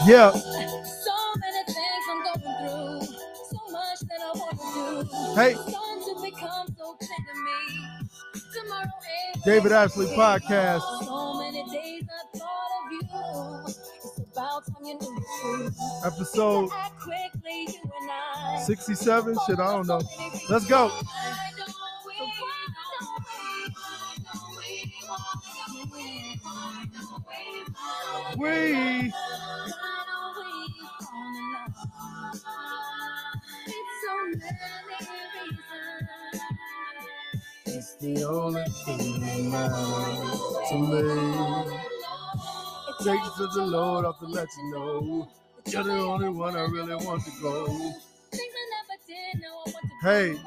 Yeah. So many things I'm going through, so much that I want to do. Hey. Starting to become so clear to me. Tomorrow ain't David waiting Ashley for me. Podcast. So many days I thought of you. It's about time you knew the truth. Episode Act quickly, you and I. 67. Shit, I don't know. Let's go. We. It's the only thing that matters to me. It takes to the Lord up to let you know that you're the only one I really want to go. Hey.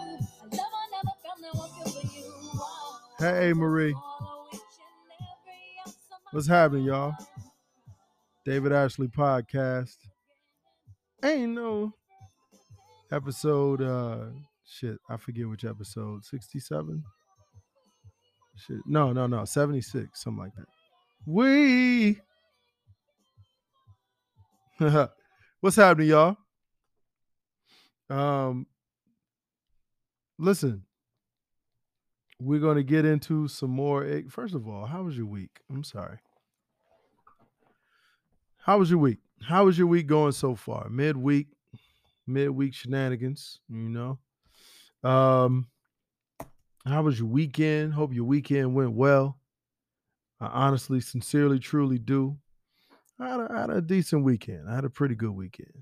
Hey, Marie. What's happening, y'all? David Ashley Podcast. Ain't no episode, I forget which episode, 67? Shit, no, 76, something like that. We. What's happening, y'all? Listen, we're going to get into some more. First of all, how was your week? I'm sorry. How was your week? How was your week going so far? Midweek shenanigans, you know. How was your weekend? Hope your weekend went well. I honestly, sincerely, truly do. I had a decent weekend. I had a pretty good weekend.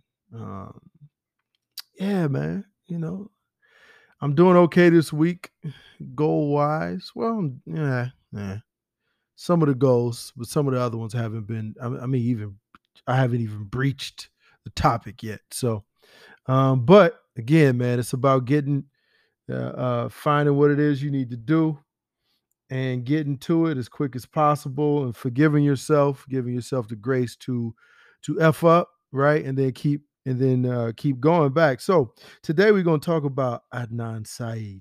Yeah, man. You know, I'm doing okay this week, goal wise. Well, yeah. Some of the goals, but some of the other ones haven't been. I haven't even breached the topic yet. So, but again, man, it's about finding what it is you need to do and getting to it as quick as possible and forgiving yourself, giving yourself the grace to F up, right? And then keep going back. So today we're going to talk about Adnan Syed.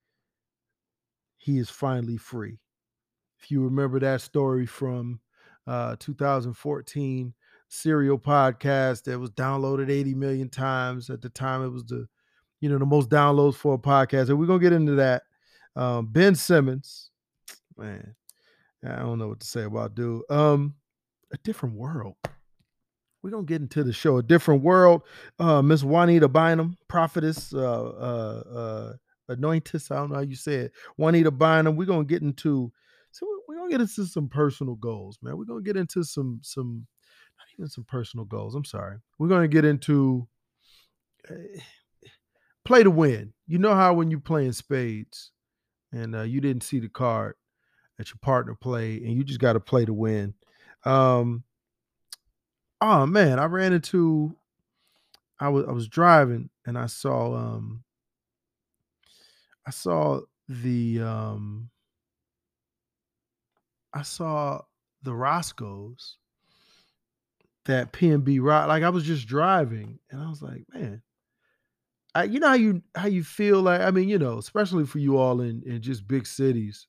He is finally free. If you remember that story from 2014 Serial podcast that was downloaded 80 million times. At the time, it was the most downloads for a podcast. And we're going to get into that. Ben Simmons, man, I don't know what to say about dude. A Different World. We're going to get into the show. A Different World. Miss Juanita Bynum, prophetess, anointess. I don't know how you say it. Juanita Bynum. We're going to get into some personal goals, man. We're going to get into some not even some personal goals. I'm sorry. We're going to get into play to win. You know how when you playing spades and you didn't see the card that your partner played and you just got to play to win. Oh man, I was driving and I saw the Roscoe's that PNB Rock. Like I was just driving and I was like, man, you know how you feel like, I mean, especially for you all in just big cities,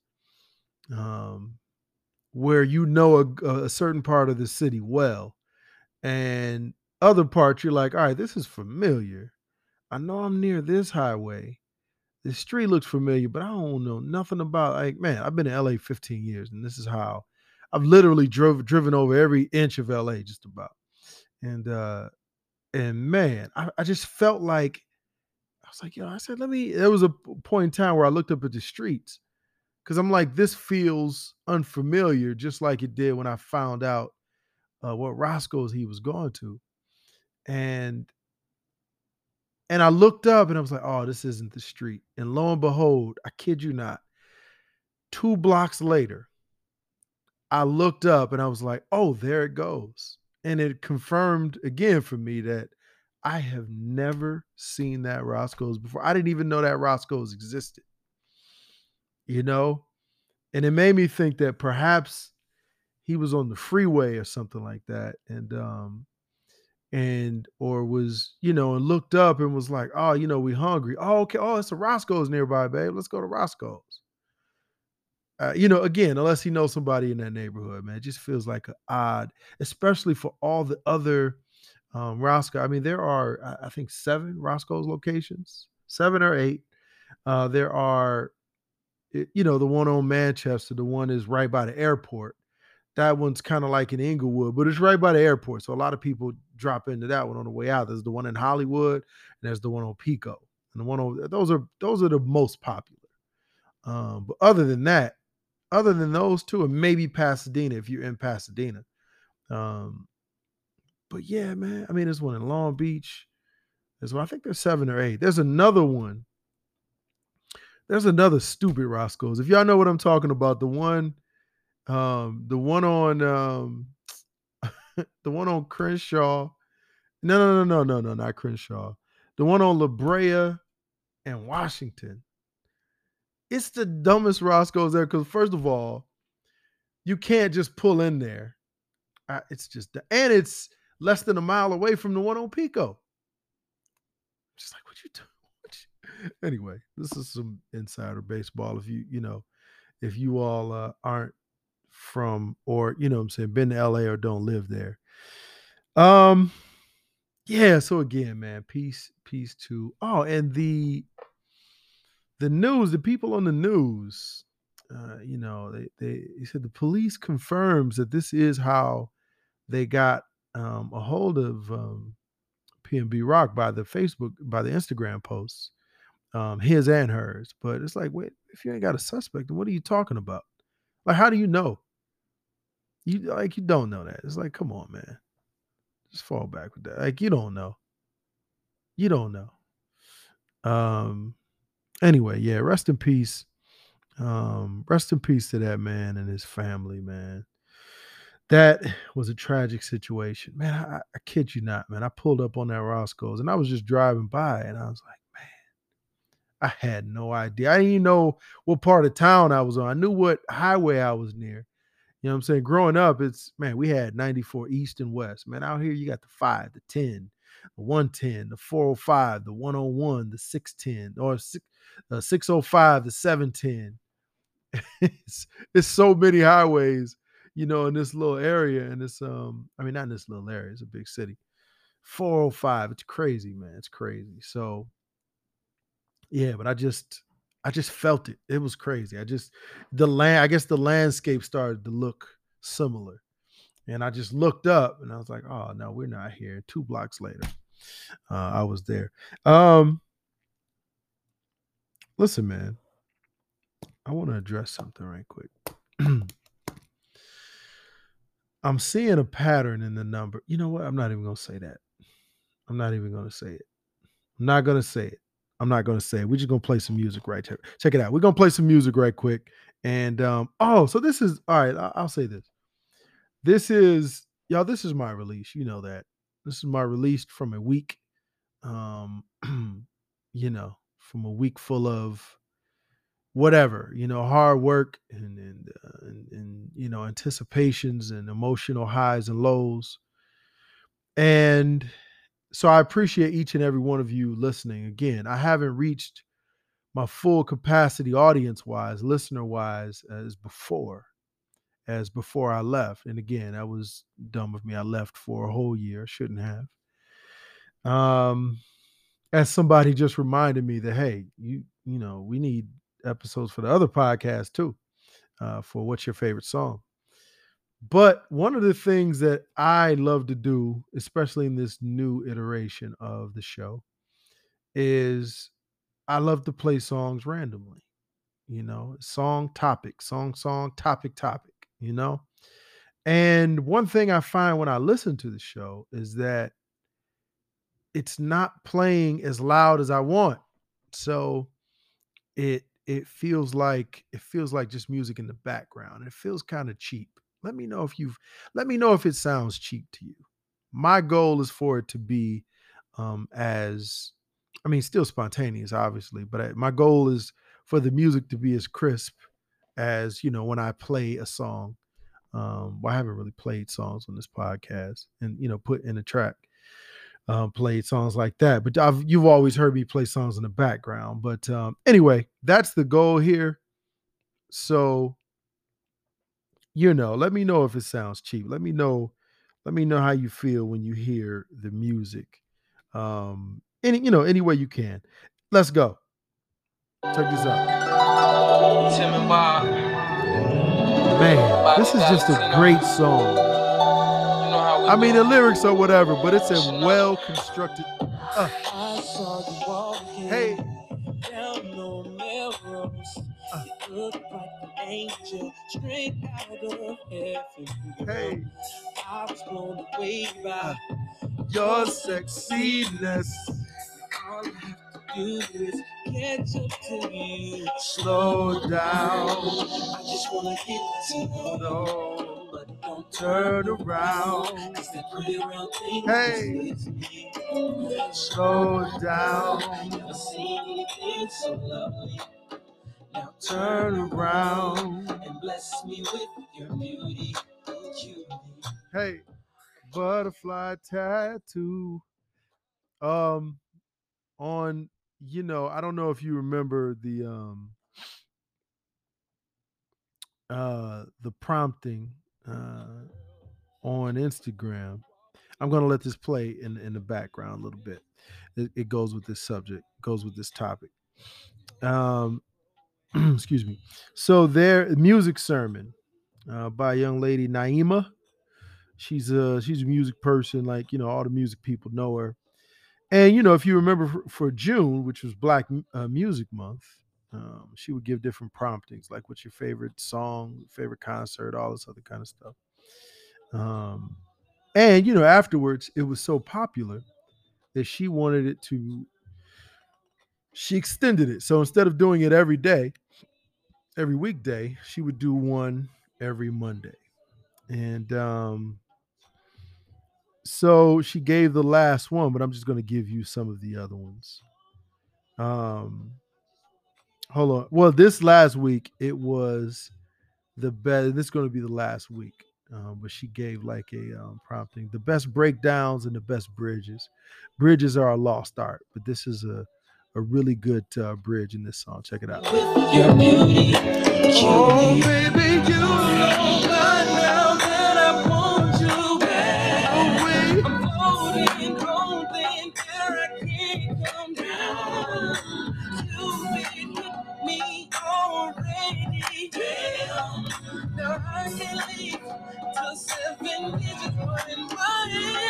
where a certain part of the city well, and other parts you're like, all right, this is familiar. I know I'm near this highway. This street looks familiar, but I don't know nothing about. Like, man, I've been in LA 15 years, and this is how I've literally driven over every inch of LA just about. And man, I just felt like I was like, I said, there was a point in time where I looked up at the streets because I'm like, this feels unfamiliar, just like it did when I found out what Roscoe's he was going to. And I looked up and I was like, oh, this isn't the street. And lo and behold, I kid you not, 2 blocks later, I looked up and I was like, oh, there it goes. And it confirmed again for me that I have never seen that Roscoe's before. I didn't even know that Roscoe's existed, And it made me think that perhaps he was on the freeway or something like that. Or was, and looked up and was like, oh, we hungry. Oh, okay. Oh, it's a Roscoe's nearby, babe. Let's go to Roscoe's. Again, unless he knows somebody in that neighborhood, man, it just feels like an odd, especially for all the other Roscoe. I mean, there are I think 7 Roscoe's locations, 7 or 8. There are, the one on Manchester. The one is right by the airport. That one's kind of like in Inglewood, but it's right by the airport. So a lot of people drop into that one on the way out. There's the one in Hollywood, and there's the one on Pico. And the one on those are the most popular. But other than those two, and maybe Pasadena if you're in Pasadena. Um, but yeah, man. I mean, there's one in Long Beach. There's one, I think there's 7 or 8. There's another one. There's another stupid Roscoe's. If y'all know what I'm talking about, the one on the one on Crenshaw. No, not Crenshaw. The one on La Brea and Washington. It's the dumbest Roscoe's there because first of all, you can't just pull in there. It's just, and it's less than a mile away from the one on Pico. Just like what you do. Anyway, this is some insider baseball. If you all aren't from, or what I'm saying, been to LA or don't live there. Yeah, so again, man, peace to, and the news, the people on the news, they said the police confirms that this is how they got a hold of PNB Rock by the Instagram posts, his and hers. But it's like, wait, if you ain't got a suspect, then what are you talking about? Like, how do you know? You don't know that. It's like, come on, man. Just fall back with that. Like, you don't know. You don't know. Anyway, yeah, rest in peace. Rest in peace to that man and his family, man. That was a tragic situation. Man, I kid you not, man. I pulled up on that Roscoe's and I was just driving by and I was like, man, I had no idea. I didn't even know what part of town I was on. I knew what highway I was near. You know what I'm saying? Growing up, we had 94 East and West. Man, out here you got the 5, the 10, the 110, the 405, the 101, the 610, or 605, the 710. It's so many highways, in this little area. And not in this little area, it's a big city. 405, it's crazy, man. It's crazy. So yeah, but I just felt it. It was crazy. I guess the landscape started to look similar. And I just looked up and I was like, oh no, we're not here. 2 blocks later, I was there. Listen, man, I want to address something right quick. I'm seeing a pattern in the number. You know what? I'm not even going to say that. I'm not even going to say it. I'm not going to say it. I'm not going to say it. We're just going to play some music right here. Check it out. We're going to play some music right quick. And, so this is, all right, I'll say this. This is my release. You know that. This is my release from a week, from a week full of whatever, hard work and anticipations and emotional highs and lows. And so I appreciate each and every one of you listening. Again, I haven't reached my full capacity audience wise, listener wise, as before I left. And again, that was dumb of me. I left for a whole year. Shouldn't have. As somebody just reminded me that, hey, we need episodes for the other podcast too, for what's your favorite song. But one of the things that I love to do, especially in this new iteration of the show, is I love to play songs randomly, song, topic, song, topic, And one thing I find when I listen to the show is that it's not playing as loud as I want. So it feels like just music in the background. It feels kind of cheap. Let me know if it sounds cheap to you. My goal is for it to be still spontaneous, obviously, but my goal is for the music to be as crisp as, when I play a song. I haven't really played songs on this podcast and, put in a track, played songs like that, but you've always heard me play songs in the background. But anyway, that's the goal here. So, let me know if it sounds cheap. Let me know Let me know how you feel when you hear the music. Any way you can. Let's go. Check this out. Tim and Bob, Man, Bobby this is just a Valentino. great song. You know how we I mean, do. the lyrics are whatever, but it's a Chanel. well constructed. I saw you walking Hey, down on Melrose. You look like an angel straight out of heaven. Girl. hey, I was blown away by your your sexiness. all I have to do is catch up to you. Slow down. I just wanna get to know No, you, but don't turn around. Cause that pretty round thing Hey, is me. slow down. Never seen anything so lovely. Now Turn around. and bless me with your beauty, cutie. Hey, butterfly tattoo. Um, on I don't know if you remember the prompting on Instagram. I'm gonna let this play in the background a little bit. It goes with this subject, goes with this topic. Um, excuse me. So there, music sermon by a young lady Naima. She's a music person, like all the music people know her. And if you remember for June, which was Black Music Month, she would give different promptings, like what's your favorite song, favorite concert, all this other kind of stuff. Um, and afterwards, it was so popular that she wanted it to. She extended it, so instead of doing it every day, every weekday, she would do one every Monday. And so she gave the last one, but I'm just going to give you some of the other ones. Um, Hold on. Well, this last week it was the best. This is going to be the last week, but she gave like a prompting: the best breakdowns and the best bridges. Bridges are a lost art, but this is a really good bridge in this song. Check it out. Your beauty, Oh, cutie. baby, you know by now that I want you I'm away. floating, holding, where I can't come down. You made me already. Damn. Now I can leave to 7 digits, but in my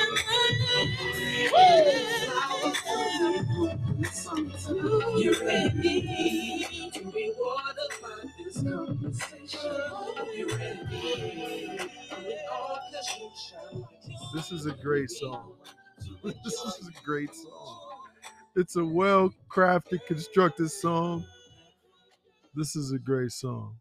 hand, you're ready to be watered by this conversation. You're ready. This is a great song. This is a great song. It's a well crafted, constructed song. This is a great song.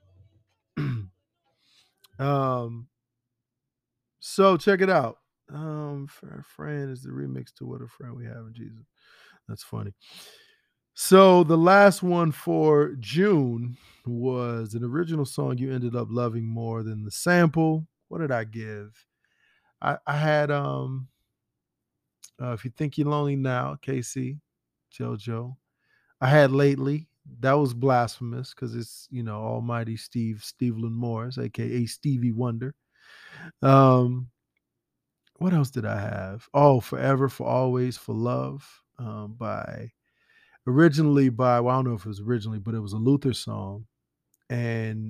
um, so check it out. Friend is the remix to What a Friend We Have in Jesus. That's funny. So the last one for June was an original song you ended up loving more than the sample. What did I give? I had If You Think You're Lonely Now, KC, JoJo. I had Lately. That was blasphemous because it's Almighty Steveland Morris, aka Stevie Wonder. Um, what else did I have? Oh, Forever, for Always, for Love, by originally by well, I don't know if it was originally, but it was a Luther song, and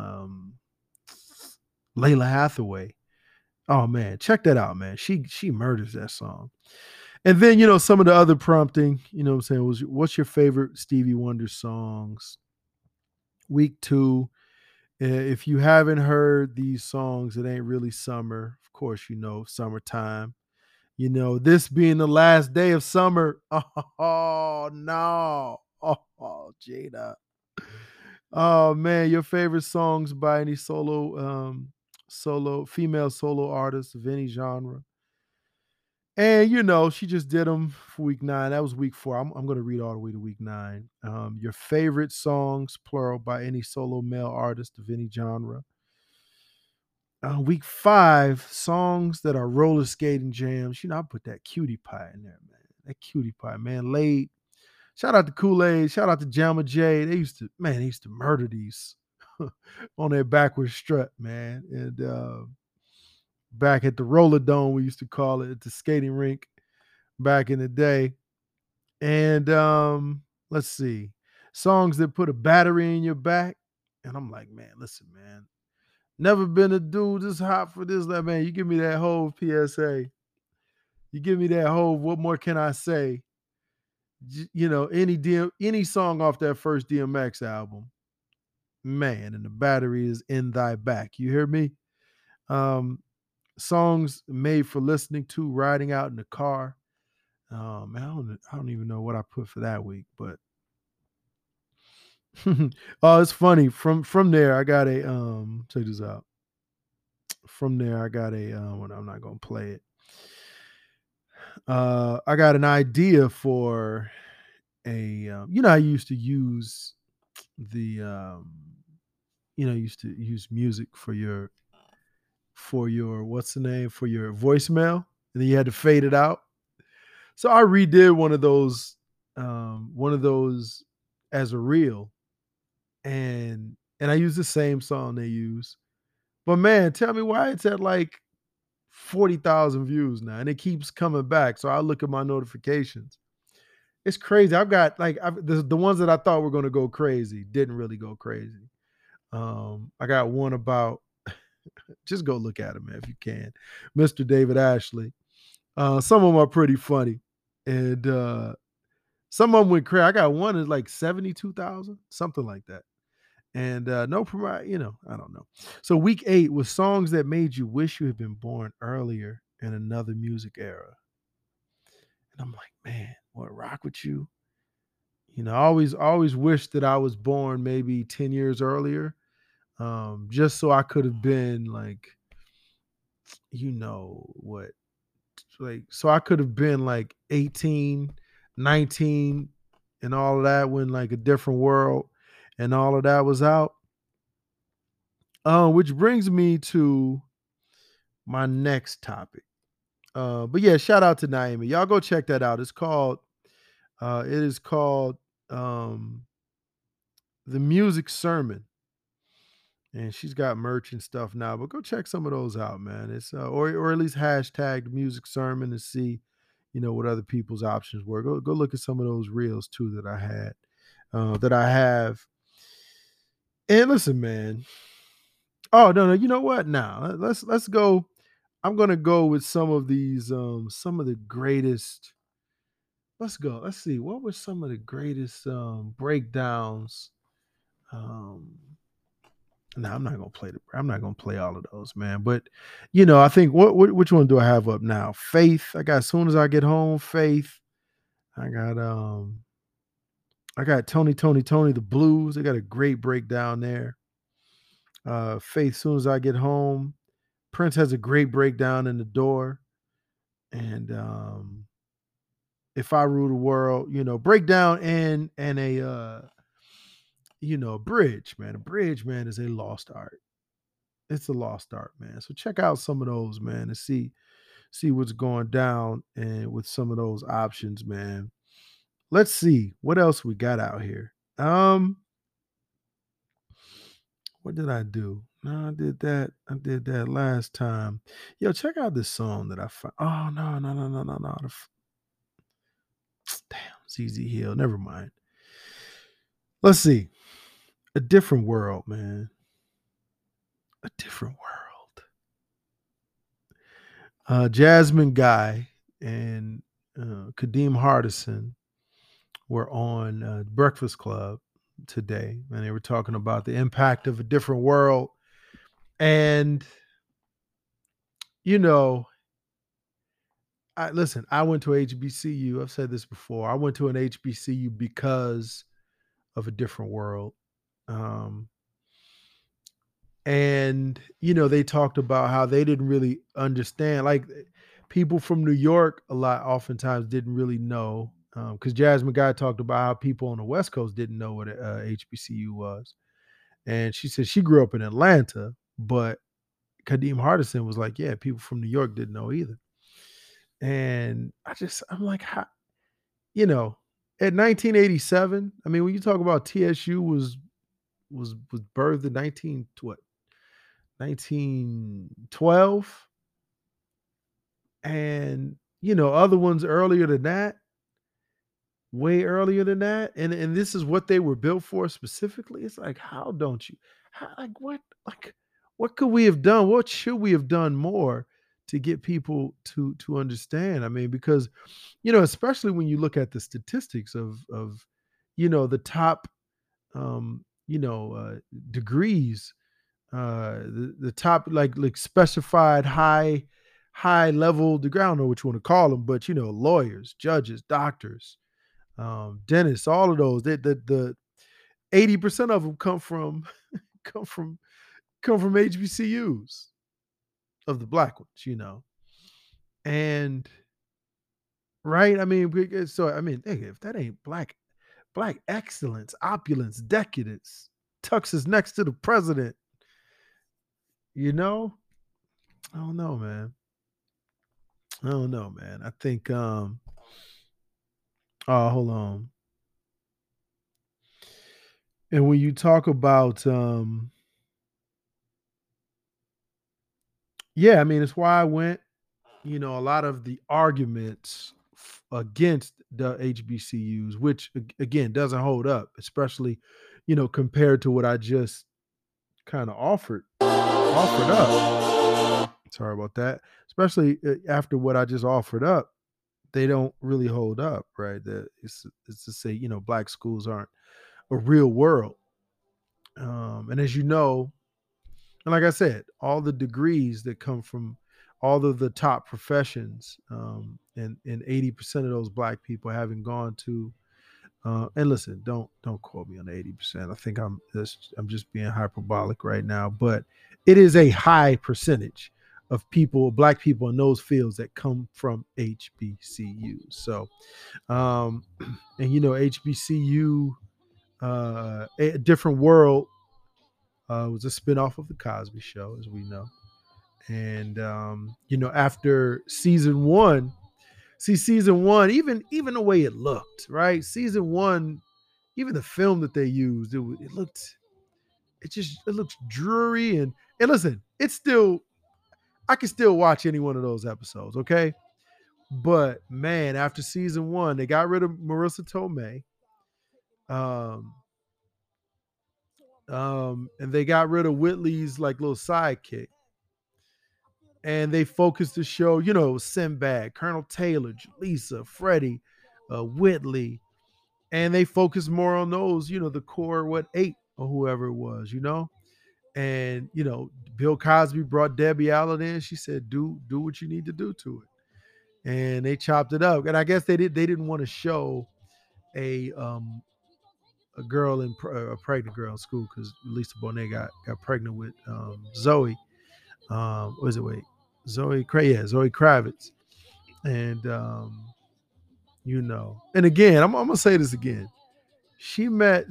Layla Hathaway. Oh man, check that out, man. She murders that song. And then some of the other prompting, what I'm saying, was what's your favorite Stevie Wonder songs? Week 2. If you haven't heard these songs, it ain't really summer. Of course, summertime. This being the last day of summer. Oh no. Oh, Jada. Oh man, your favorite songs by any female solo artists of any genre. And she just did them for week 9. That was week 4. I'm going to read all the way to week 9. Your favorite songs, plural, by any solo male artist of any genre. Week 5, songs that are roller skating jams. I put that Cutie Pie in there, man. That Cutie Pie, man. Late. Shout out to Kool-Aid. Shout out to Jamma J. They used to murder these on their backward strut, man. And back at the Roller Dome, we used to call it, at the skating rink back in the day. And let's see, songs that put a battery in your back. And I'm like, man, listen, man, never been a dude this hot for this. That man, you give me that whole PSA. You give me that whole. What more can I say? Any song off that first DMX album, man, and the battery is in thy back. You hear me? Um, Songs made for listening to, riding out in the car. Man, I don't even know what I put for that week, but oh, it's funny. From there, I got a check this out. From there, I got a well, I'm not gonna play it. I got an idea for a I used to use the used to use music for your what's the name, for your voicemail, and then you had to fade it out. So I redid one of those as a reel, and I use the same song they use. But man, tell me why it's at like 40,000 views now, and it keeps coming back. So I look at my notifications. It's crazy. I've got like the ones that I thought were going to go crazy didn't really go crazy. I got one about, just go look at him, man, if you can, Mr. David Ashley. Some of them are pretty funny, and some of them went crazy. I got one is like 72,000, something like that. And no promote, I don't know. So week 8 was songs that made you wish you had been born earlier in another music era. And I'm like, man, what rock with you? I always wished that I was born maybe 10 years earlier, just so I could have been like, what, like, so I could have been like 18, 19, and all of that when like a different world and all of that was out. Which brings me to my next topic. But yeah, shout out to Naomi. Y'all go check that out. It is called um The Music Sermon. And she's got merch and stuff now, but go check some of those out, man. It's or at least hashtag music sermon to see, what other people's options were. Go look at some of those reels too that I had, that I have. And listen, man. Oh no, no, you know what? Now let's go. I'm gonna go with some of the greatest. Let's go. Let's see. What were some of the greatest breakdowns? Um, no, I'm not gonna play all of those, man. But I think which one do I have up now? Faith. I got As Soon As I Get Home, Faith. I got Tony the Blues. They got a great breakdown there. Faith, Soon As I Get Home. Prince has a great breakdown in The Door. And If I Rule the World, breakdown and a bridge, man. A bridge, man, is a lost art. It's a lost art, man. So check out some of those, man, and see what's going down and with some of those options, man. Let's see what else we got out here. What did I do? No, I did that. I did that last time. Yo, check out this song that I found. Oh no, no, no, no, no, no. Damn, ZZ Hill. Never mind. Let's see. A Different World, man. A Different World. Jasmine Guy and Kadeem Hardison were on Breakfast Club today, and they were talking about the impact of A Different World. And you know, I went to HBCU. I've said this before. I went to an HBCU because of A Different World. Um, and they talked about how they didn't really understand, like, people from New York a lot oftentimes didn't really know, because Jasmine Guy talked about how people on the West Coast didn't know what a HBCU was. And she said she grew up in Atlanta, but Kadeem Hardison was like, yeah, people from New York didn't know either. And I'm like, how, you know, at 1987, I mean, when you talk about TSU was birthed in 1912. And, other ones earlier than that, way earlier than that, and this is what they were built for specifically. It's like, how don't you how what could we have done? What should we have done more to get people to understand? I mean, because, especially when you look at the statistics of the top degrees, the top like specified high level degree. I don't know what you want to call them, but lawyers, judges, doctors, dentists, all of those. The 80% of them come from come from come from HBCUs of the black ones. And right, I mean, so I mean, hey, if that ain't black excellence, opulence, decadence, Tux is next to the president. You know, I don't know, man. I don't know, man. I think oh, hold on. And when you talk about yeah, I mean, it's why I went, a lot of the arguments against the HBCUs, which again doesn't hold up, especially, compared to what I just kind of offered up. Sorry about that. Especially after what I just offered up, they don't really hold up, right? It's to say, black schools aren't a real world. And as you know, and like I said, all the degrees that come from all of the top professions, and 80% of those black people having gone to, and listen, don't quote me on the 80%. I think I'm just being hyperbolic right now, but it is a high percentage of people, black people in those fields that come from HBCUs. So, and HBCU, a different world, was a spinoff of the Cosby Show, as we know. And after season one, even the way it looked, right? Season one, even the film that they used, it looks dreary, and listen, it's still, I can still watch any one of those episodes, okay? But man, after season one, they got rid of Marissa Tomei. And they got rid of Whitley's like little sidekick. And they focused the show, Sinbad, Colonel Taylor, Lisa, Freddie, Whitley, and they focused more on those, the core, what, 8 or whoever it was, and Bill Cosby brought Debbie Allen in. She said, "Do what you need to do to it," and they chopped it up. And I guess they didn't want to show a girl a pregnant girl in school, because Lisa Bonet got pregnant with Zoe. What is it? Wait, Zoe Kravitz, and and again, I'm gonna say this again. She met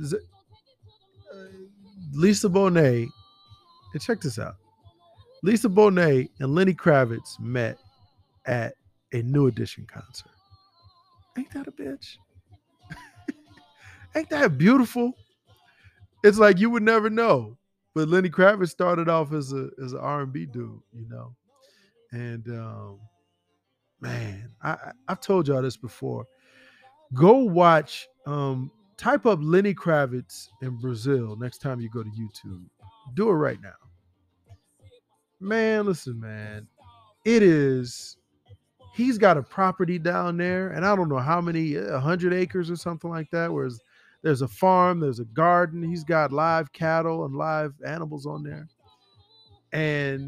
Lisa Bonet, and check this out. Lisa Bonet and Lenny Kravitz met at a New Edition concert. Ain't that a bitch? Ain't that beautiful? It's like you would never know. But Lenny Kravitz started off as an R&B dude, and man, I've told y'all this before. Go watch, type up Lenny Kravitz in Brazil next time you go to YouTube. Do it right now. Man, listen, man. He's got a property down there, and I don't know how many, 100 acres or something like that, where there's a farm, there's a garden. He's got live cattle and live animals on there. And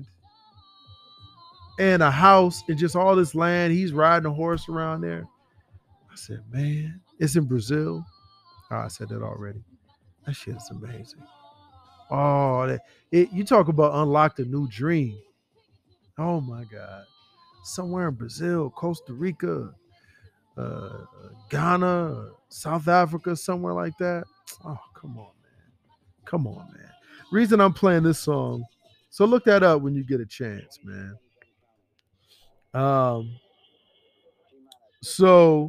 a house, and just all this land. He's riding a horse around there. I said, man, it's in Brazil. Oh, I said that already. That shit is amazing. Oh, you talk about unlocked a new dream. Oh my God. Somewhere in Brazil, Costa Rica, Ghana, South Africa, somewhere like that. Oh, come on, man. Come on, man. Reason I'm playing this song, so look that up when you get a chance, man. So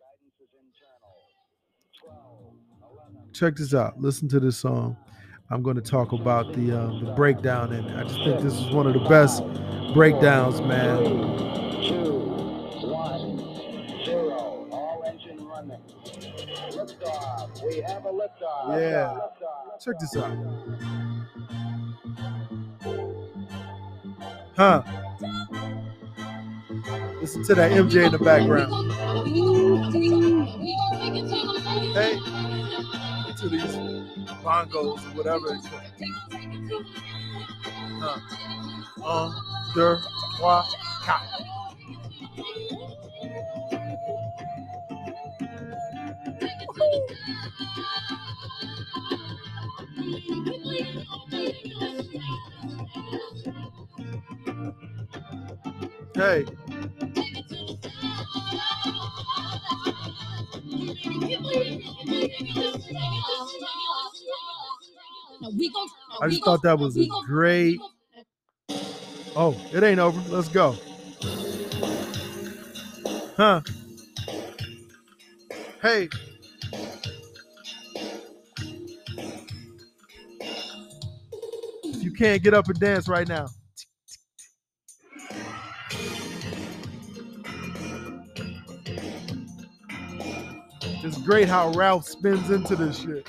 check this out. Listen to this song. I'm going to talk about the breakdown, and I just think this is one of the best breakdowns, man. Yeah. Check this out. Huh. Listen to that MJ in the background. Hey, to these bongos or whatever. Huh. Un, deux, trois, quatre. Hey. I just thought that was a great. Oh, it ain't over. Let's go. Huh. Hey. You can't get up and dance right now. It's great how Ralph spins into this shit.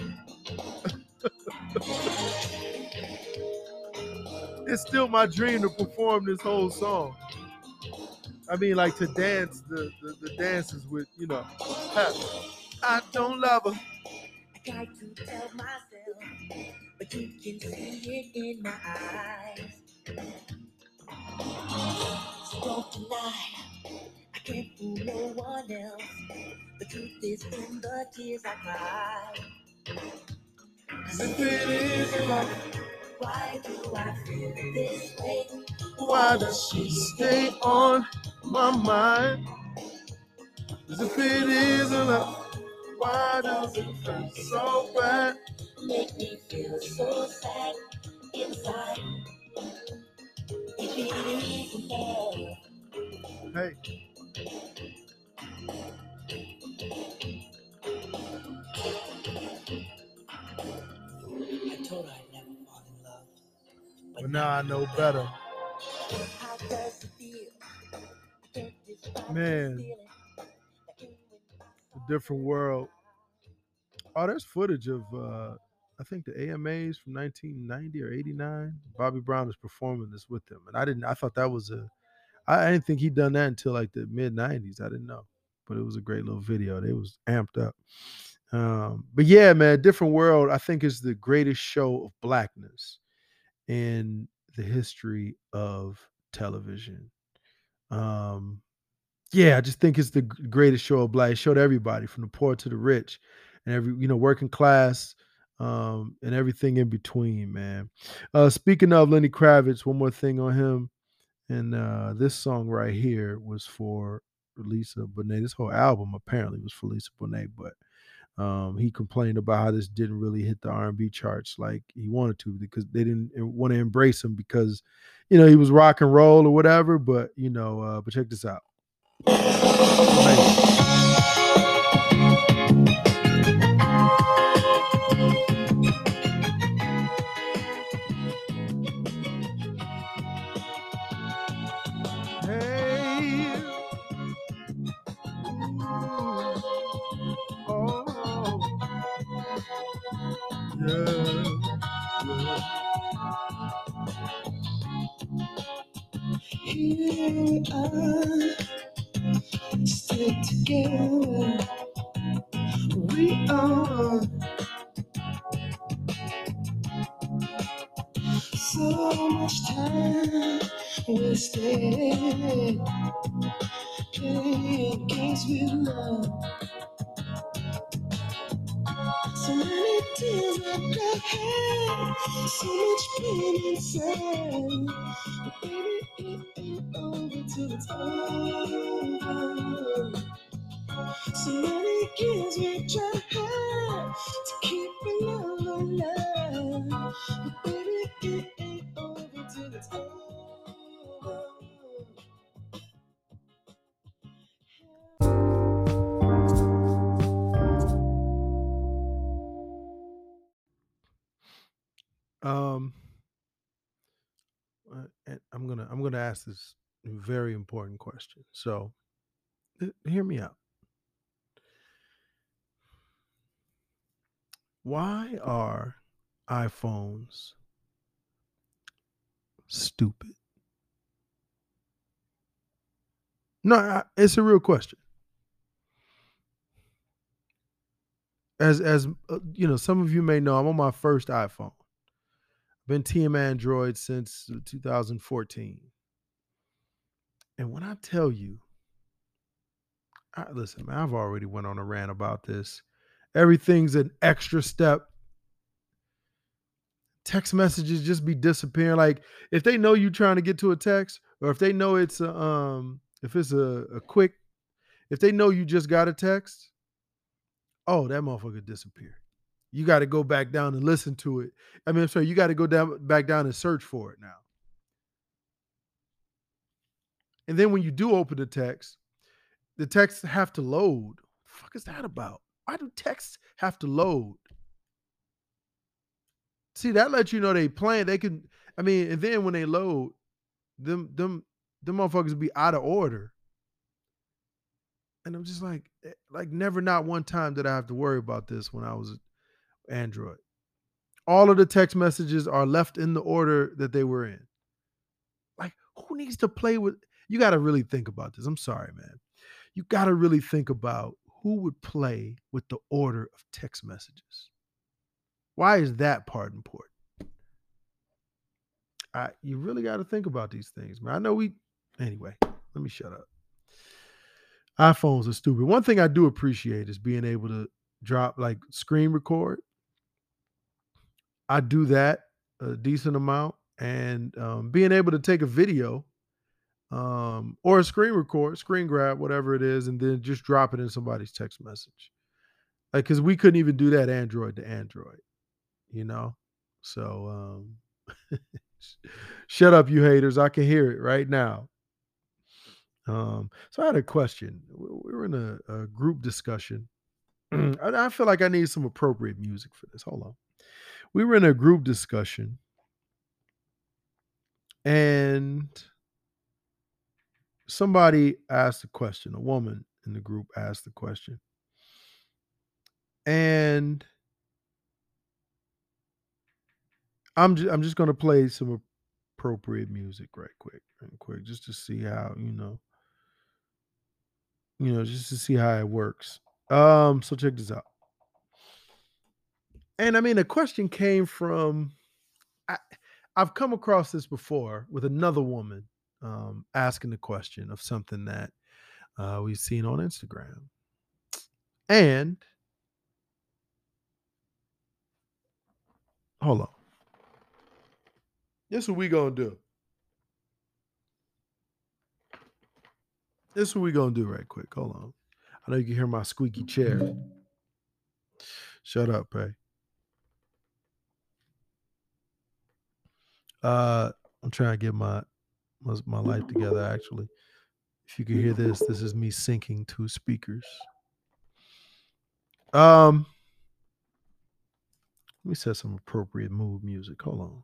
It's still my dream to perform this whole song. I mean, like to dance the dances with, you know. I don't love her. I try to tell myself, but you can see it in my eyes. So don't deny, I can't fool no one else. The truth is in the tears I cry. 'Cause if it isn't love, why do I feel this way? Why does she stay on my mind? 'Cause if it isn't love, why does it feel so bad? Make me feel so sad inside. If it isn't love. Hey. I told her I'd never fall in love. But now I know better. How does it feel? Man. A different world. Oh, there's footage of I think the AMAs from 1990 or 89. Bobby Brown is performing this with them. And I thought that was I didn't think he'd done that until like the mid 90s. I didn't know. But it was a great little video. They was amped up. But yeah, man, Different World, I think is the greatest show of blackness in the history of television. Yeah, I just think it's the greatest show of black. It showed everybody from the poor to the rich and working class, and everything in between, man. Speaking of Lenny Kravitz, one more thing on him. And this song right here was for Lisa Bonet. This whole album apparently was for Lisa Bonet, but he complained about how this didn't really hit the R&B charts like he wanted to because they didn't want to embrace him because, he was rock and roll or whatever. But but check this out. Hey. Oh. Yeah. Here we are, still together. We are so much time wasted playing games with love. So many tears I cried, so much pain inside. But baby, it ain't over till it's over. So many years we tried to keep our love alive. But baby, it ain't over till it's over. Um, and I'm gonna ask this very important question. So, hear me out. Why are iPhones stupid? No, it's a real question. As you know, some of you may know, I'm on my first iPhone. Been Team Android since 2014. And when I tell you, listen, man, I've already went on a rant about this. Everything's an extra step. Text messages just be disappearing. Like if they know you trying to get to a text, or if they know it's if it's a quick, if they know you just got a text, oh, that motherfucker disappeared. You got to go back down and listen to it. I mean, I'm sorry, you got to go back down and search for it now. And then when you do open the text have to load. What the fuck is that about? Why do texts have to load? See, that lets you know they playing. They can, I mean, and then when they load, them motherfuckers be out of order. And I'm just like never not one time did I have to worry about this when I was Android. All of the text messages are left in the order that they were in. Like, who needs to play with? You got to really think about this. I'm sorry, man. You got to really think about who would play with the order of text messages. Why is that part important? You really got to think about these things, man. I know anyway, let me shut up. iPhones are stupid. One thing I do appreciate is being able to drop, like, screen record. I do that a decent amount. And being able to take a video or a screen record, screen grab, whatever it is, and then just drop it in somebody's text message. Like, because we couldn't even do that Android to Android, you know? So shut up, you haters. I can hear it right now. So I had a question. We were in a group discussion. I feel like I need some appropriate music for this. Hold on. We were in a group discussion, and somebody asked a question. A woman in the group asked the question. And I'm just going to play some appropriate music right quick, just to see how, just to see how it works. So check this out. And I mean, the question came from, I've come across this before with another woman asking the question of something that we've seen on Instagram. And hold on. This is what we gonna do. This is what we gonna do right quick. Hold on. I know you can hear my squeaky chair. Shut up, Ray. I'm trying to get my life together, actually. If you can hear this is me syncing two speakers. Let me set some appropriate mood music. Hold on.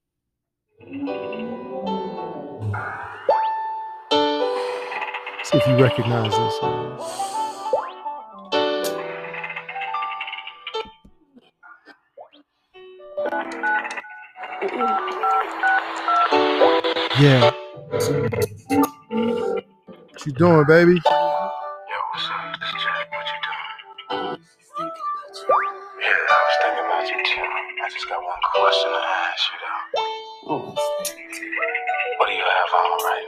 See if you recognize this. Yeah. What you doing, baby? Yo, what's up? This Jack. What you doing? Yeah, I was thinking about you too. I just got one question to ask you though. What do you have on right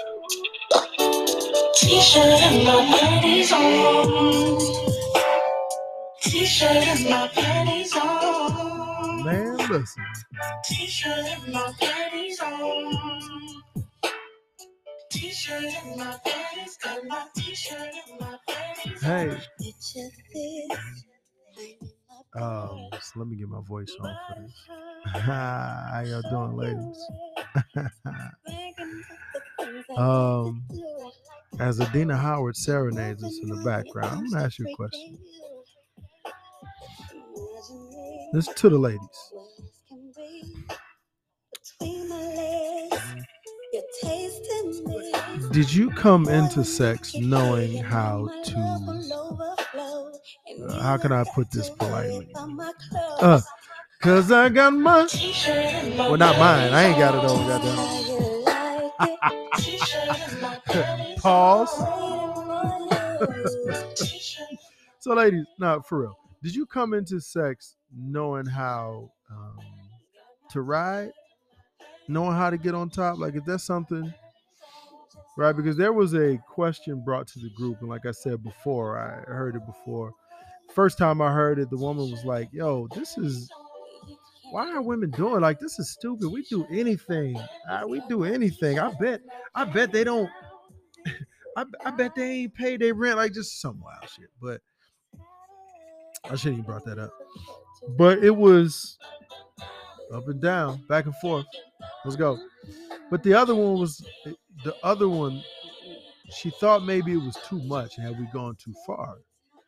now? T-shirt and my panties on. T-shirt and my panties on. Man, listen. T-shirt and my panties on. T-shirt and my panties, got my T-shirt and my panties. Hey. So let me get my voice on for this. How y'all doing, ladies? As Adina Howard serenades us in the background, I'm gonna ask you a question. This is to the ladies. Did you come into sex knowing how to, how can I put this politely? Cause I got mine. Well, not mine. I ain't got it all. Goddamn. Pause. So, ladies, no, for real. Did you come into sex knowing how to ride? Knowing how to get on top? Like, is that something? Right? Because there was a question brought to the group. And like I said before, I heard it before. First time I heard it, the woman was like, yo, this is, why are women doing like this is stupid. We do anything. We do anything. I bet they don't. I bet they ain't paid their rent. Like just some wild shit. But I shouldn't even brought that up. But it was up and down, back and forth. Let's go. But the other one, she thought maybe it was too much and had we gone too far.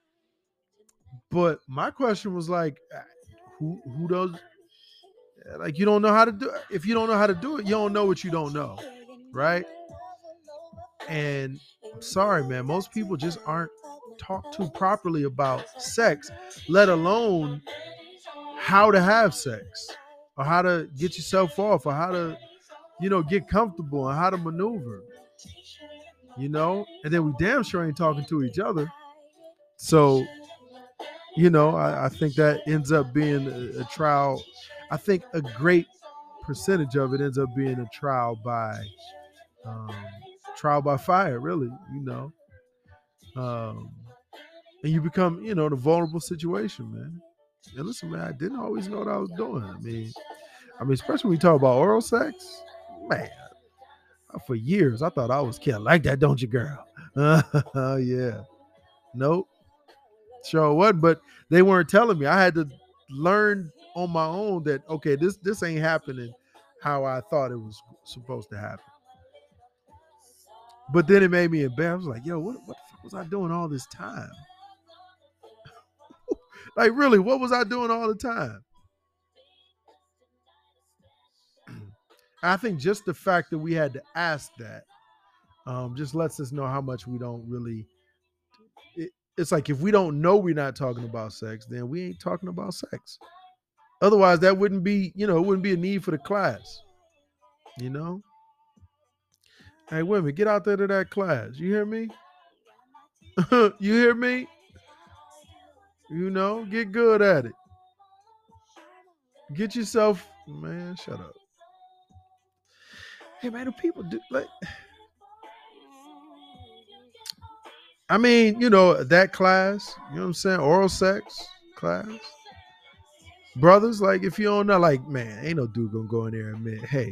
But my question was like, who does, like, you don't know how to do it. If you don't know how to do it, you don't know what you don't know, right? And I'm sorry, man, most people just aren't talked to properly about sex, let alone how to have sex or how to get yourself off or how to, get comfortable and how to maneuver, and then we damn sure ain't talking to each other. So, I think that ends up being a trial. I think a great percentage of it ends up being a trial by fire, really, and you become, in a vulnerable situation, man. And listen, man, I didn't always know what I was doing. I mean, especially when we talk about oral sex, man. For years, I thought I was killed. Like that, don't you, girl? Yeah. Nope. Sure wasn't, but they weren't telling me. I had to learn on my own that, okay, this ain't happening how I thought it was supposed to happen. But then it made me embarrassed. I was like, yo, what the fuck was I doing all this time? Like, really, what was I doing all the time? I think just the fact that we had to ask that just lets us know how much we don't really. It's like if we don't know we're not talking about sex, then we ain't talking about sex. Otherwise, that wouldn't be, it wouldn't be a need for the class. Hey, women, get out there to that class. You hear me? You hear me? Get good at it. Get yourself, man, shut up. Hey, man, do people do like? I mean, that class, you know what I'm saying? Oral sex class. Brothers, like, if you don't know, like, man, ain't no dude gonna go in there and admit, hey,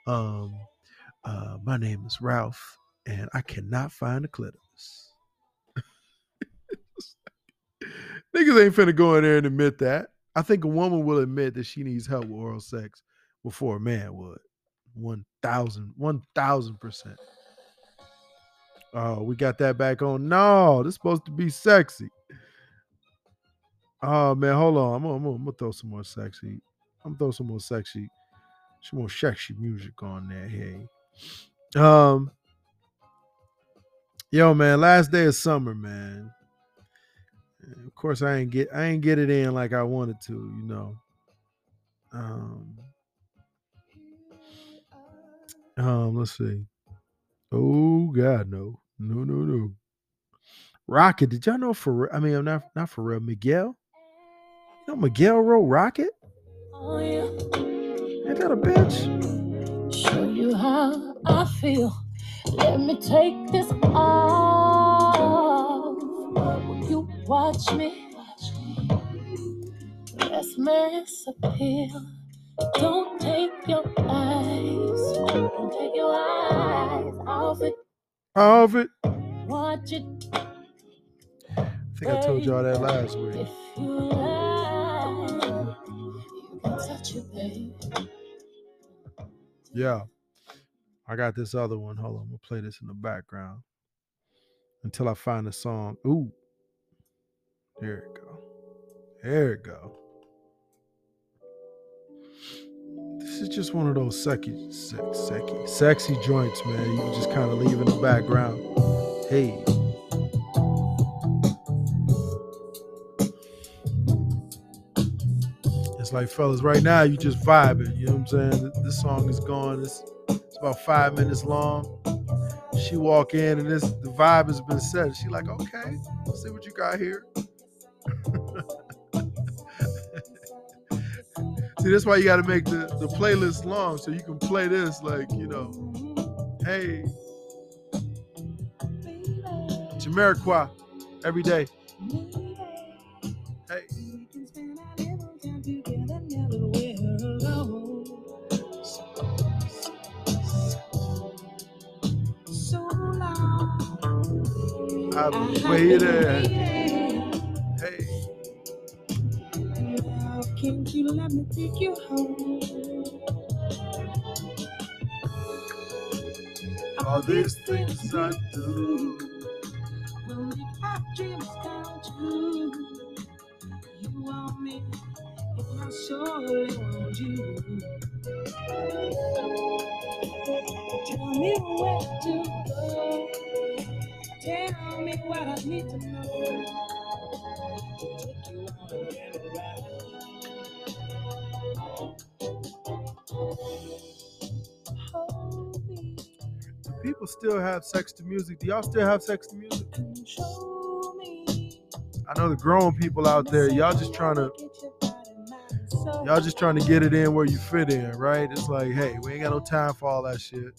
my name is Ralph, and I cannot find the clitoris. Niggas ain't finna go in there and admit that. I think a woman will admit that she needs help with oral sex before a man would. 1,000%. Oh, we got that back on. No, this is supposed to be sexy. Oh man, hold on. I'm gonna throw some more sexy. I'm gonna throw some more sexy music on there. Hey. Yo, man, last day of summer, man. Of course, I ain't get it in like I wanted to, let's see. Oh God, no. Rocket, did y'all know I'm not for real. Miguel? Miguel wrote Rocket? Ain't that a bitch? Show you how I feel. Let me take this off. Will you watch me? Yes, mass appeal. Don't take your eyes off it. Off it. Watch it. I think I told y'all that last week. If you like, you can touch it, baby. Yeah. I got this other one. Hold on. I'm going to play this in the background until I find the song. Ooh. There it go. This is just one of those sexy joints, man. You can just kind of leave in the background. Hey. It's like, fellas, right now you just vibing. You know what I'm saying? This song is gone. It's about 5 minutes long. She walk in and the vibe has been set. She like, okay, let's see what you got here. See, that's why you got to make the playlist long so you can play this like, hey, Jamiroquai, every day. Hey. I've waited. Hey. Now, can't you let me take you home? All these things I do will make our dreams come true. You want me, and I surely want you. Tell me where to go. Tell me what I need to know. Take you on a ride. Hold me. Do people still have sex to music? Do y'all still have sex to music? Control me. I know the grown people out there, y'all just trying to get it in where you fit in, right? It's like, hey, we ain't got no time for all that shit.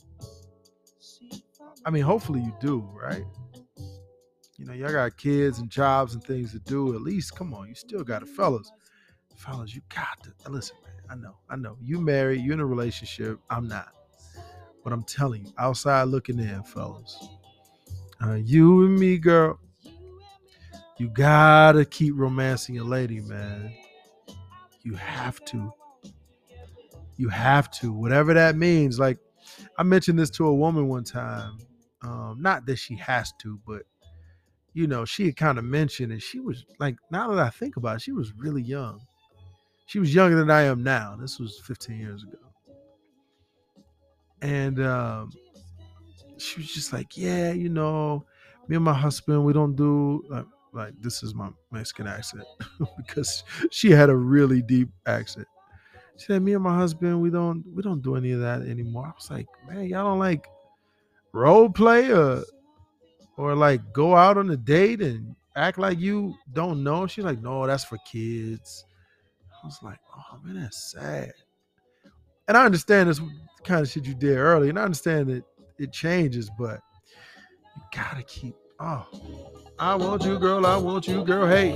I mean, hopefully you do, right? Y'all got kids and jobs and things to do. At least, come on, you still got it. Fellas, you got to. Listen, man, I know. You married, you in a relationship. I'm not. But I'm telling you, outside looking in, fellas, you and me, girl, you got to keep romancing your lady, man. You have to. You have to. Whatever that means. Like, I mentioned this to a woman one time. Not that she has to, but she had kind of mentioned, and she was like, now that I think about it, she was really young. She was younger than I am now. This was 15 years ago. And she was just like, yeah, me and my husband, we don't do, like this is my Mexican accent, because she had a really deep accent. She said, me and my husband, we don't do any of that anymore. I was like, man, y'all don't like role play or like go out on a date and act like you don't know? She's like, no, that's for kids. I was like, oh man, that's sad. And I understand this kind of shit you did early, and I understand that it changes, but you gotta keep, I want you, girl, I want you, girl, hey.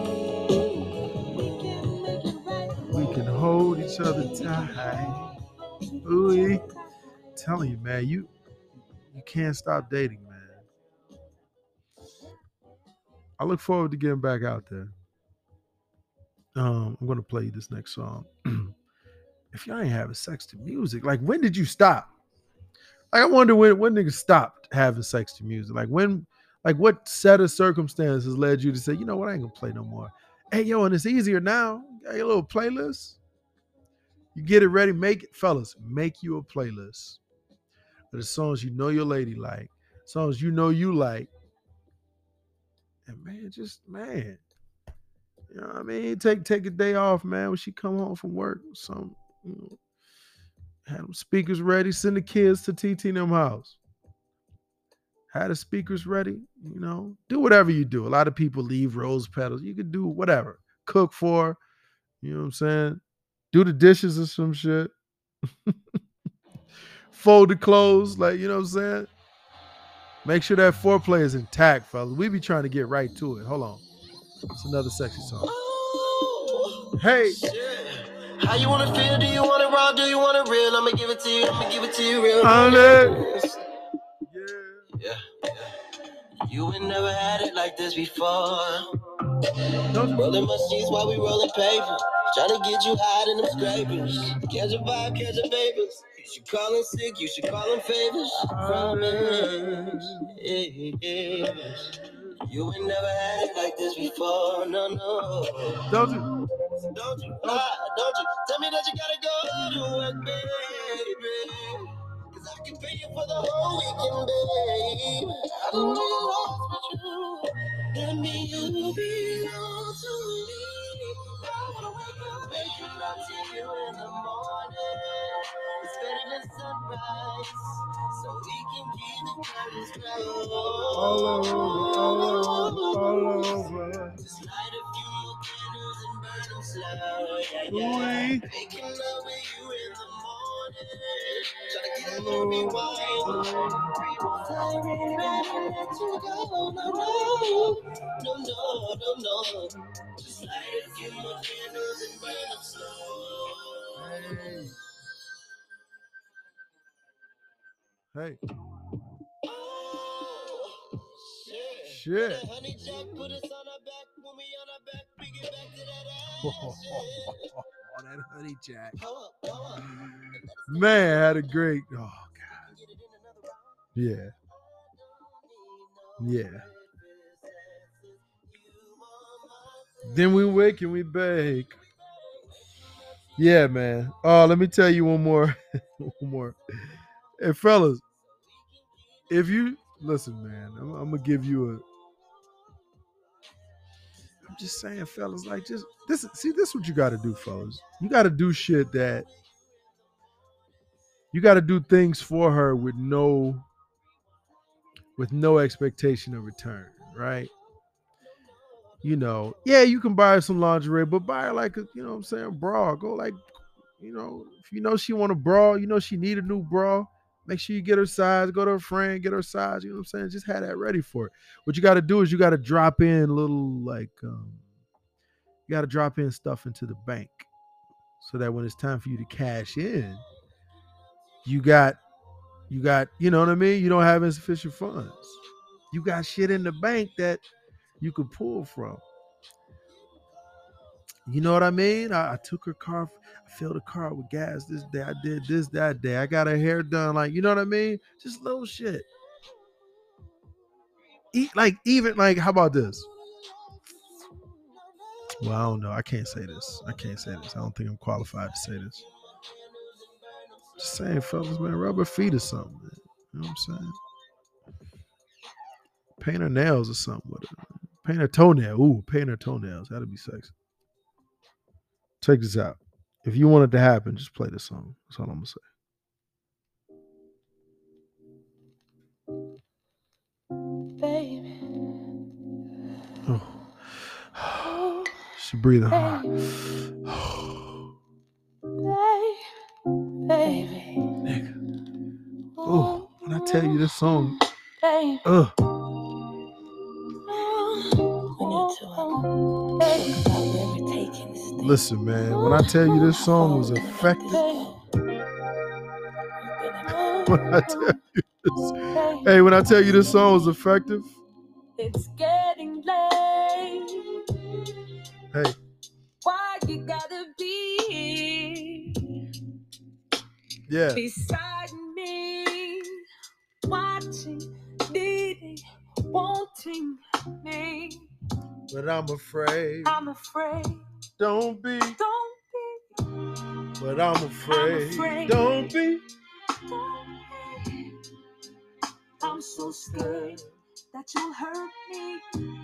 We can hold each other tight. Ooh, telling you, man, you can't stop dating, man. I look forward to getting back out there. I'm gonna play you this next song. If y'all ain't having sex to music, like, when did you stop? Like, I wonder when niggas stopped having sex to music. Like, when, like, what set of circumstances led you to say, you know what, I ain't gonna play no more. Hey, yo, and it's easier now. Got your little playlist. You get it ready, make it, fellas, make you a playlist of the songs you know your lady like, songs you know you like. And man, you know what I mean? Take a day off, man, when she come home from work. Some, had them speakers ready, send the kids to TT and them house. Had the speakers ready, do whatever you do. A lot of people leave rose petals. You could do whatever. Cook for, you know what I'm saying? Do the dishes or some shit. Fold the clothes, like, you know what I'm saying? Make sure that foreplay is intact, fellas. We be trying to get right to it. Hold on. It's another sexy song. Oh, hey. Shit. How you wanna feel? Do you want it raw? Do you want it real? I'ma give it to you real. Yeah. You ain't never had it like this before. Rolling my sheets while we rolling paper. Trying to get you high in them scrapers. Catch a vibe, catch a vapors. You should call in sick, you should call in favors. I promise. Yeah. You ain't never had it like this before. No. Don't you? Don't you? Tell me that you gotta go to work, baby. Cause I can pay you for the whole weekend, babe. I don't wanna lost with you. Let me you belong to me. I wanna wake up, make you All over. Just light a few more candles and burn them slow. Yeah, Ooh-wee. Making love with you in the morning. Try to get that little rewind. Sorry, ready to let you go. No. Just light a few more candles and burn them slow. Hey. Oh, Shit. Honey Jack put us on our back. When we on our back, we get back to that action. Oh, that Honey Jack. Power. Man, had a great. Oh God. Yeah. Then we wake and we bake. Yeah, man. Oh, let me tell you one more. Hey, fellas, if you listen, man, I'm gonna give you a. I'm just saying, fellas, like this is what you got to do, fellas. You got to do shit that. You got to do things for her with no expectation of return, right? You know, yeah, you can buy her some lingerie, but buy her like a, you know what I'm saying, bra. Go like, you know, if you know she want a bra, you know she need a new bra, make sure you get her size, go to her friend, get her size, you know what I'm saying? Just have that ready for it. What you got to do is you got to drop in little like, you got to drop in stuff into the bank so that when it's time for you to cash in, you got, you know what I mean? You don't have insufficient funds. You got shit in the bank that you could pull from. You know what I mean? I took her car, I filled the car with gas this day. I did this that day. I got her hair done. Like, you know what I mean? Just little shit. Even how about this? Well, I don't know. I can't say this. I don't think I'm qualified to say this. Just saying, fellas, man, rub her feet or something, man. You know what I'm saying? Paint her nails or something with her. Paint her toenail. Ooh, paint her toenails. That'd be sexy. Check this out. If you want it to happen, just play this song. That's all I'm gonna say. Baby. Oh. She breathing hard. Baby. Nigga. Oh, when I tell you this song, listen, man, when I tell you this song was effective, when I tell you this song was effective, it's getting late. Hey. Why you gotta be here? Beside me, watching, needing, wanting me. But I'm afraid. Don't be. But I'm afraid. Don't be. I'm so scared that you'll hurt me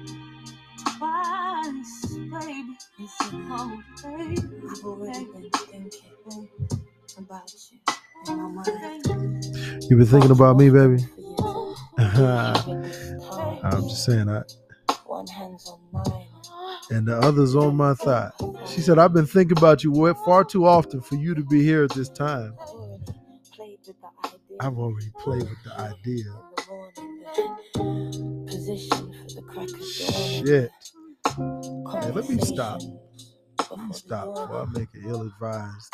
twice, baby. I've already been thinking about you in my mind. You been thinking about me, baby? I'm just saying, one hand's on mine. And the other's on my thigh. She said, I've been thinking about you far too often for you to be here at this time. I've already played with the idea. Position for the crack of dawn. Shit. Hey, let me stop. Before I make an ill-advised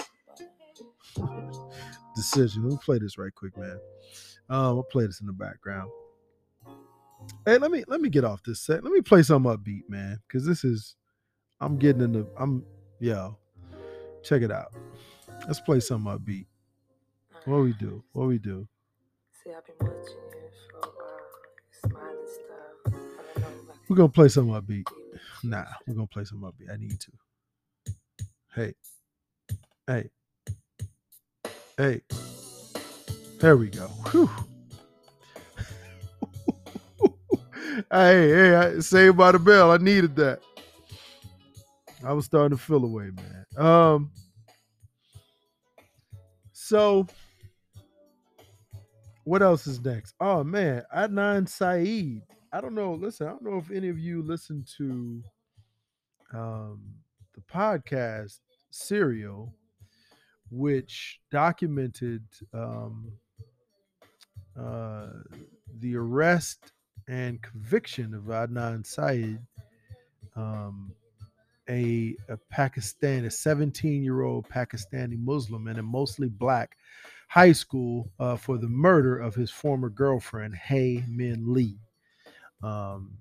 decision. Let me play this right quick, man. I'll play this in the background. Hey, let me get off this set. Let me play something upbeat, man. Cause this is, check it out. Let's play something upbeat. What we do? See, I've been watching you for a while. Smiling stuff. We're gonna play something upbeat. Nah, we're gonna play something upbeat. I need to. Hey. There we go. Whew. Hey, Saved by the Bell. I needed that. I was starting to feel away, man. So What else is next? Oh man, Adnan Saeed. I don't know. Listen, I don't know if any of you listen to um, the podcast Serial, which documented uh, the arrest and conviction of Adnan Syed, um, a Pakistan, a 17-year-old Pakistani Muslim in a mostly black high school for the murder of his former girlfriend, Hae Min Lee. Um,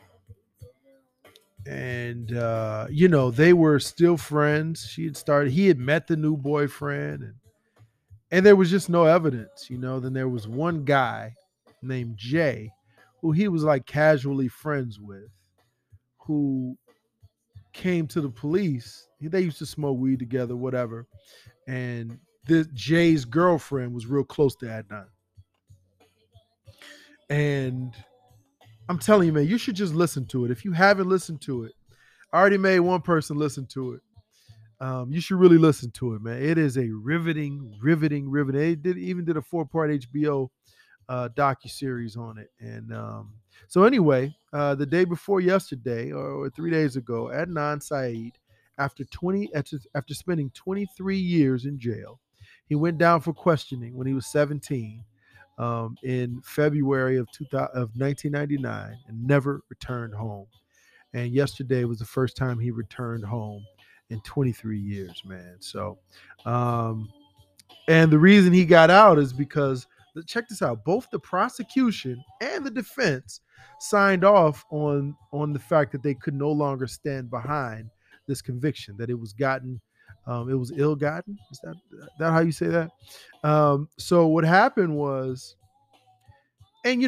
and they were still friends. He had met the new boyfriend, and there was just no evidence. Then there was one guy named Jay, who he was like casually friends with, who came to the police. They used to smoke weed together, whatever. And this Jay's girlfriend was real close to Adnan. And I'm telling you, man, you should just listen to it. If you haven't listened to it, I already made one person listen to it. You should really listen to it, man. It is a riveting. They even did a 4-part HBO docu series on it. And so anyway, the day before yesterday, or 3 days ago, Adnan Syed, after spending 23 years in jail, he went down for questioning when he was 17 in February of 1999 and never returned home. And yesterday was the first time he returned home in 23 years, man. So, um, and the reason he got out is because, check this out, both the prosecution and the defense signed off on the fact that they could no longer stand behind this conviction, that it was it was ill-gotten. Is that how you say that? So what happened was, and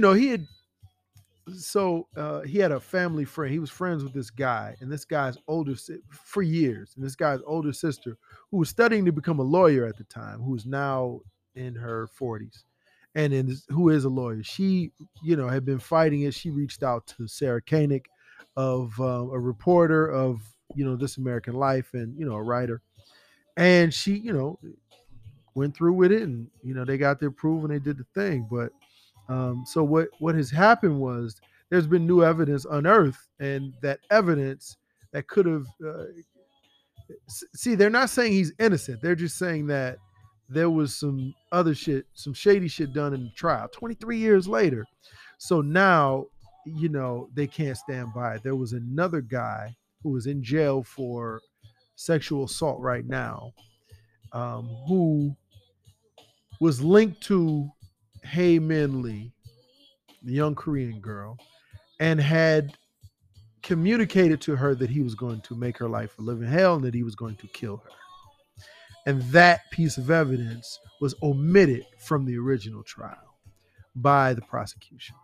he had a family friend. He was friends with this guy, and this guy's for years, and this guy's older sister, who was studying to become a lawyer at the time, who is now in her 40s, and who is a lawyer. She, had been fighting it. She reached out to Sarah Koenig, of a reporter of This American Life, and a writer, and she, went through with it, and they got their proof and they did the thing. But so what has happened was there's been new evidence unearthed, and that evidence that could have see, they're not saying he's innocent. They're just saying that there was some other shit, some shady shit done in the trial 23 years later. So now, they can't stand by it. There was another guy who was in jail for sexual assault right now, who was linked to Hae Min Lee, the young Korean girl, and had communicated to her that he was going to make her life a living hell and that he was going to kill her. And that piece of evidence was omitted from the original trial by the prosecution.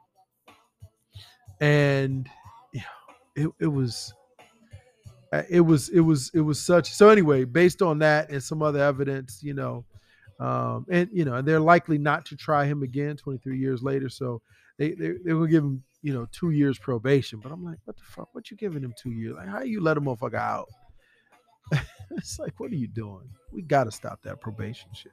And it was such. So anyway, based on that and some other evidence, and they're likely not to try him again 23 years later. So they will give him 2 years probation. But I'm like, what the fuck? What you giving him 2 years? Like, how you let a motherfucker out? It's like, what are you doing? We gotta stop that probation shit.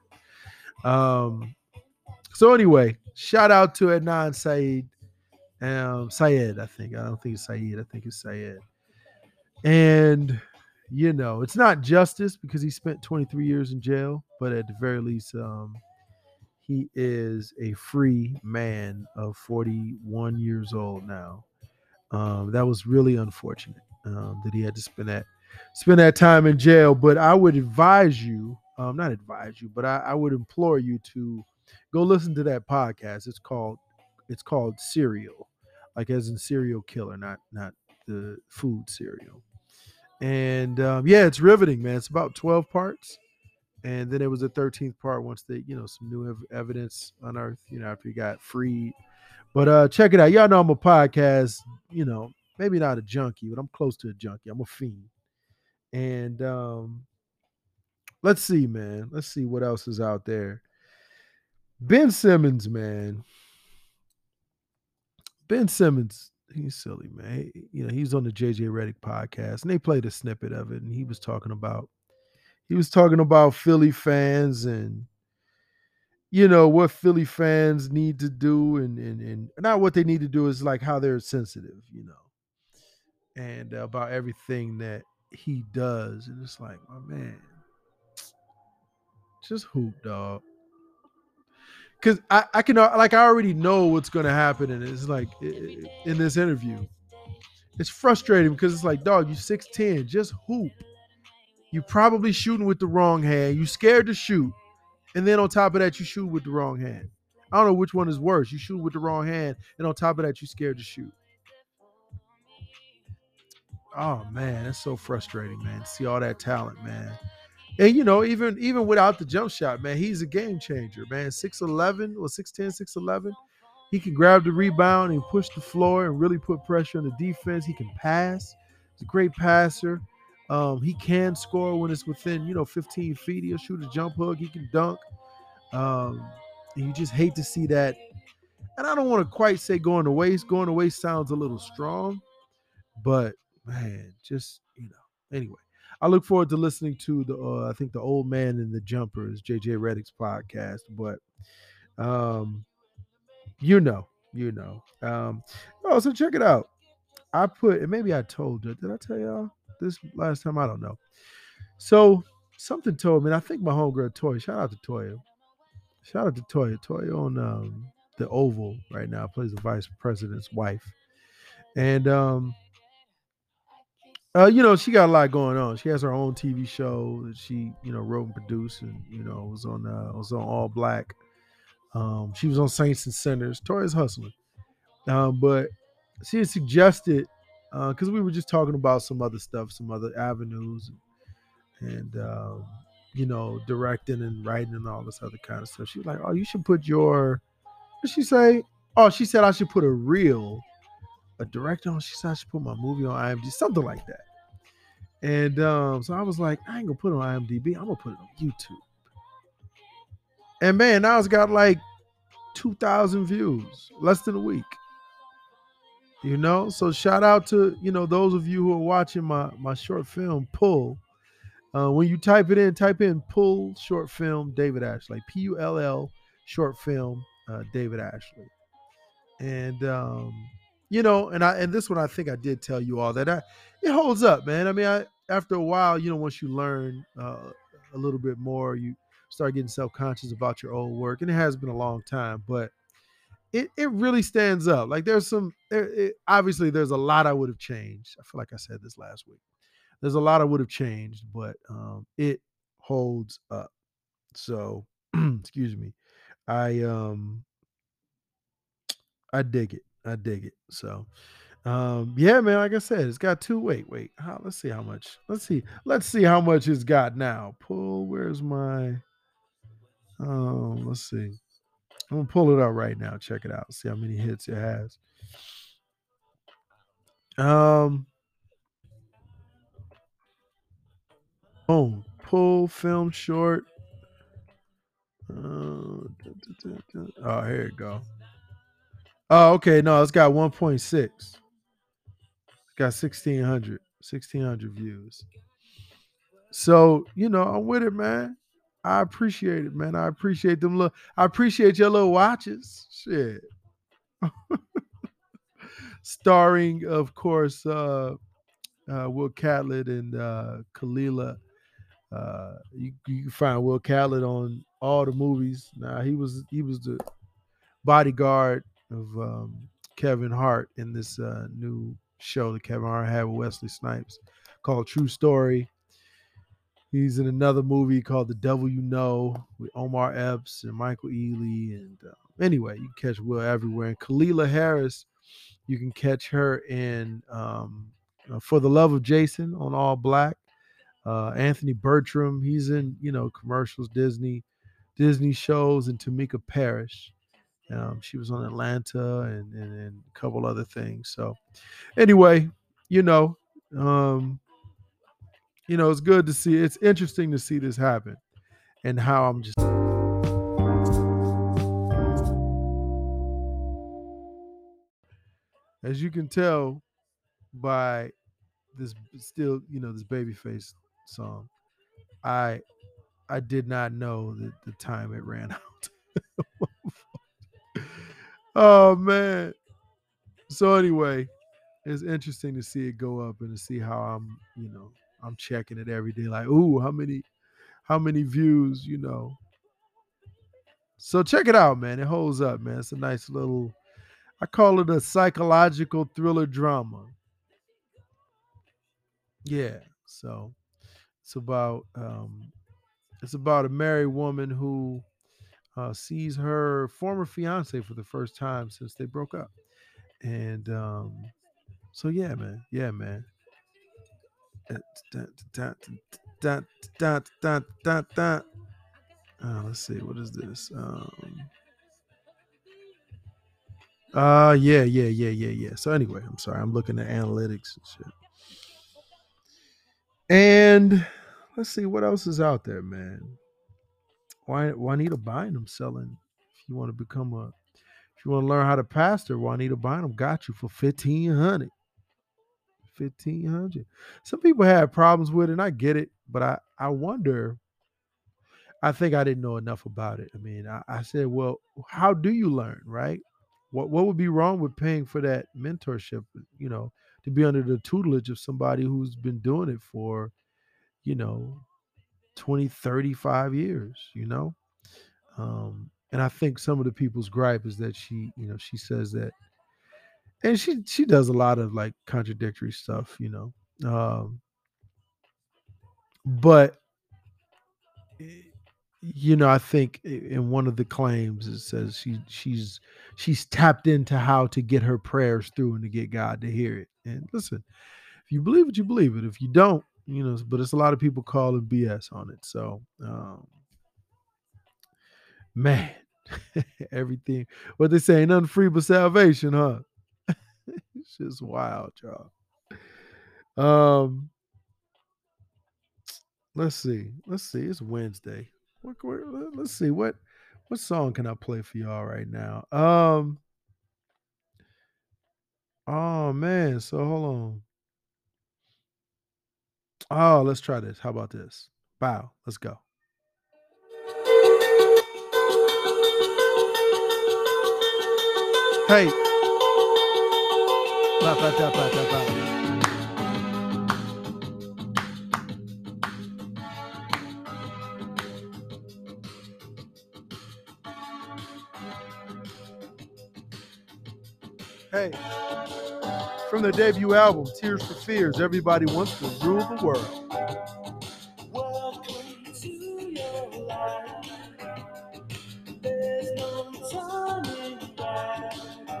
So anyway, shout out to Adnan Syed. Syed, I think. I don't think it's Syed. I think it's Syed. And it's not justice because he spent 23 years in jail, but at the very least, he is a free man of 41 years old now. That was really unfortunate that he had to spend that time in jail. But I would advise you, not advise you, but I would implore you to go listen to that podcast. It's called Serial, like as in serial killer, not the food cereal. And it's riveting, man. It's about 12 parts. And then it was a 13th part once they, some new evidence unearthed, after he got freed. But check it out. Y'all know I'm a podcast, maybe not a junkie, but I'm close to a junkie. I'm a fiend. And let's see, man. Let's see what else is out there. Ben Simmons, man. Ben Simmons, he's silly, man. He's on the JJ Redick podcast, and they played a snippet of it, and he was talking about Philly fans, and what Philly fans need to do, and not what they need to do, is like how they're sensitive, and about everything that he does. And it's like, my man, just hoop, dog. Because I can, like, I already know what's going to happen. And it's like, in this interview, it's frustrating because it's like, dog, you 6'10, just hoop. You probably shooting with the wrong hand. You scared to shoot. And then on top of that, you shoot with the wrong hand. I don't know which one is worse. You shoot with the wrong hand, and on top of that, you scared to shoot. Oh man, that's so frustrating, man. To see all that talent, man. And even without the jump shot, man, he's a game changer, man. 6'11 or 6'10, 6'11. He can grab the rebound and push the floor and really put pressure on the defense. He can pass. He's a great passer. He can score when it's within, 15 feet. He'll shoot a jump hook. He can dunk. Um, and you just hate to see that. And I don't want to quite say going to waste. Going to waste sounds a little strong, but man, just Anyway, I look forward to listening to I think the Old Man in the Jumpers, JJ Redick's podcast. But um, you know, you know. So check it out. I put, and maybe I told you. Did I tell y'all this last time? I don't know. So something told me, and I think my homegirl Toya. Shout out to Toya. Shout out to Toya. Toya on the Oval right now plays the vice president's wife, and she got a lot going on. She has her own TV show that she, wrote and produced, and was on All Black. She was on Saints and Sinners. Tori's hustling, but she had suggested, because we were just talking about some other stuff, some other avenues, and directing and writing and all this other kind of stuff. She was like, "Oh, you should put your," what did she say? Oh, she said I should put a director on. She said I should put my movie on IMDb, something like that. And so I was like, I ain't gonna put it on IMDb. I'm gonna put it on YouTube. And man, now it's got like 2,000 views, less than a week. So shout out to those of you who are watching my short film Pull. When you type in Pull short film David Ashley, Pull short film David Ashley. And and this one I think I did tell you all that it holds up, man. I mean, after a while, once you learn a little bit more, you start getting self-conscious about your own work, and it has been a long time, but it really stands up. Like obviously there's a lot I would have changed. I feel like I said this last week. There's a lot I would have changed, but it holds up. So excuse me. I dig it. I dig it. So yeah, man, like I said, it's got two. Wait. Let's see how much. Let's see how much it's got now. Pull, where's my let's see. I'm gonna pull it up right now. Check it out. See how many hits it has. Um Pull film short. Oh, here it go. Oh, okay. No, it's got 1.6. It's got 1,600 views. So, I'm with it, man. I appreciate it, man. I appreciate them. I appreciate your little watches. Shit. Starring, of course, Will Catlett and Kalila. You can find Will Catlett on all the movies. Now he was the bodyguard of Kevin Hart in this new show that Kevin Hart had with Wesley Snipes called True Story. He's in another movie called The Devil You Know with Omar Epps and Michael Ealy. And anyway, you can catch Will everywhere. And Kalila Harris, you can catch her in For the Love of Jason on All Black. Anthony Bertram, he's in commercials, Disney shows, and Tamika Parrish. She was on Atlanta and a couple other things. So anyway, it's good to see. It's interesting to see this happen, and how I'm just, as you can tell by this still, this Babyface song, I did not know that the time it ran out. Oh man. So anyway, it's interesting to see it go up and to see how I'm checking it every day. Like, ooh, how many views, So check it out, man. It holds up, man. It's a nice little, I call it a psychological thriller drama. Yeah. So it's about um it's about a married woman who sees her former fiance for the first time since they broke up. And so yeah, man. Yeah, man. Let's see, what is this? Yeah. So anyway, I'm sorry, I'm looking at analytics and shit. And let's see what else is out there, man. Juanita Bynum selling. If you want to if you want to learn how to pastor, Juanita Bynum got you for 1,500. 1,500. Some people have problems with it, and I get it, but I wonder. I think I didn't know enough about it. I mean, I said, well, how do you learn, right? What would be wrong with paying for that mentorship, you know, to be under the tutelage of somebody who's been doing it for, you know, 20, 35 years, and I think some of the people's gripe is that she says that, and she does a lot of like contradictory stuff, but I think in one of the claims it says she's tapped into how to get her prayers through and to get God to hear it. And listen, if you believe it, you believe it. If you don't, but it's a lot of people calling BS on it. So, man, everything what they say ain't nothing free but salvation, huh? It's just wild, y'all. Um, let's see. It's Wednesday. Let's see what song can I play for y'all right now. Oh man, so hold on. Oh, let's try this. How about this? Bow. Let's go. Hey. Ba, ba, da, ba, da, ba. Hey. From their debut album, Tears for Fears, Everybody Wants to Rule the World. Welcome to your life. There's no turning back.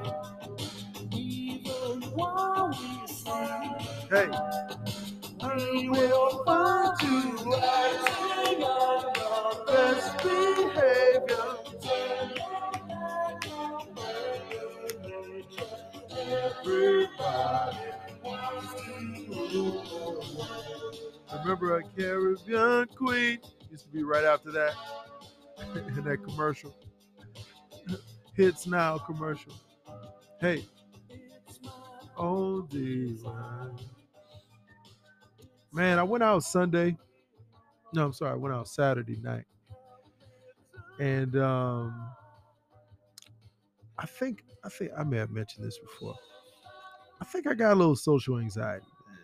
Even while we sleep. Hey. We will find you acting on your best behavior. Turn your back on nature. Everybody wants to rule the world. Remember a Caribbean Queen? Used to be right after that in that commercial. Hits Now commercial. Hey. Oh, divine. Man, I went out Sunday. No, I'm sorry. I went out Saturday night. And I think I may have mentioned this before. I think I got a little social anxiety, man.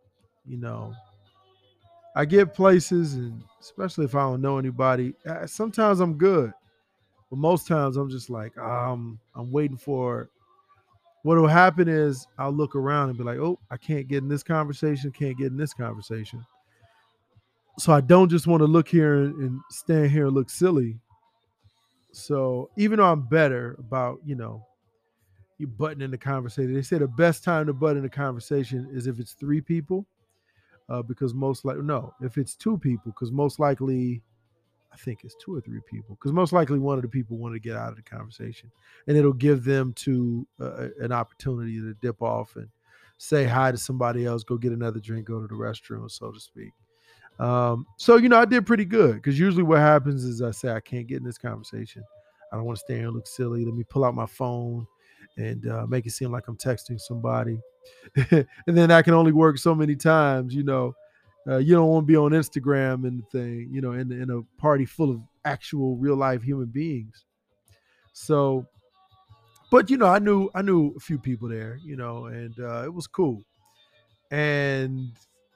I get places, and especially if I don't know anybody, sometimes I'm good, but most times I'm just like, I'm waiting for. What will happen is I'll look around and be like, oh, I can't get in this conversation, can't get in this conversation. So I don't just want to look here and stand here and look silly. So even though I'm better about, you button in the conversation, they say the best time to butt in the conversation is if it's three people, because most likely, no, if it's two people, because most likely, I think it's two or three people, because most likely one of the people want to get out of the conversation, and it'll give them to an opportunity to dip off and say hi to somebody else, go get another drink, go to the restroom, so to speak. So I did pretty good, because usually what happens is I say I can't get in this conversation. I don't want to stand here and look silly. Let me pull out my phone and make it seem like I'm texting somebody, and then that can only work so many times. You don't want to be on Instagram and the thing, in a party full of actual real life human beings. So, but I knew a few people there, and it was cool. And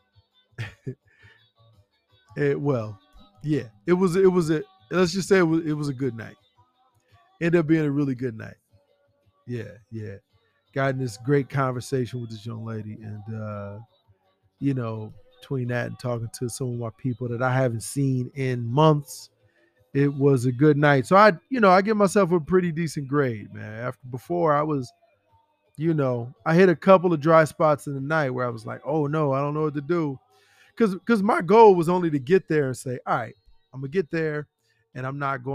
well, yeah, it was a let's just say it was a good night. Ended up being a really good night. Yeah, yeah. Got in this great conversation with this young lady, and you know, between that and talking to some of my people that I haven't seen in months, it was a good night. So I give myself a pretty decent grade, man. After before I was, I hit a couple of dry spots in the night where I was like, oh no, I don't know what to do. Because my goal was only to get there and say, all right, I'm gonna get there and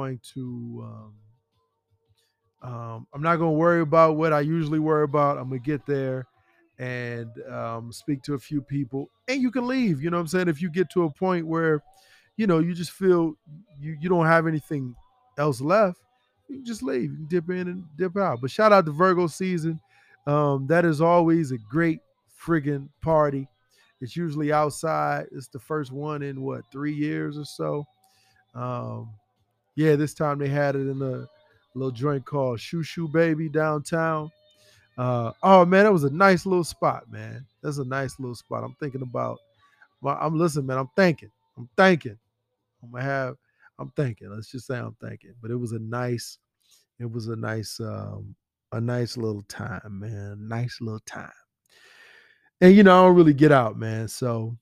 I'm not going to worry about what I usually worry about. I'm going to get there and speak to a few people, and you can leave. You know what I'm saying? If you get to a point where, you just feel you don't have anything else left, you can just leave. You can dip in and dip out. But shout out to Virgo season. That is always a great friggin' party. It's usually outside. It's the first one in 3 years or so. Um, yeah, this time they had it in a little joint called Shoo Shoo Baby downtown. Oh man, that was a nice little spot, man. That's a nice little spot. I'm thinking about. I'm listening, man. I'm thinking. I'm thinking. I'm gonna have. I'm thinking. Let's just say I'm thinking. But it was a nice. It was a nice little time, man. Nice little time. And I don't really get out, man. So,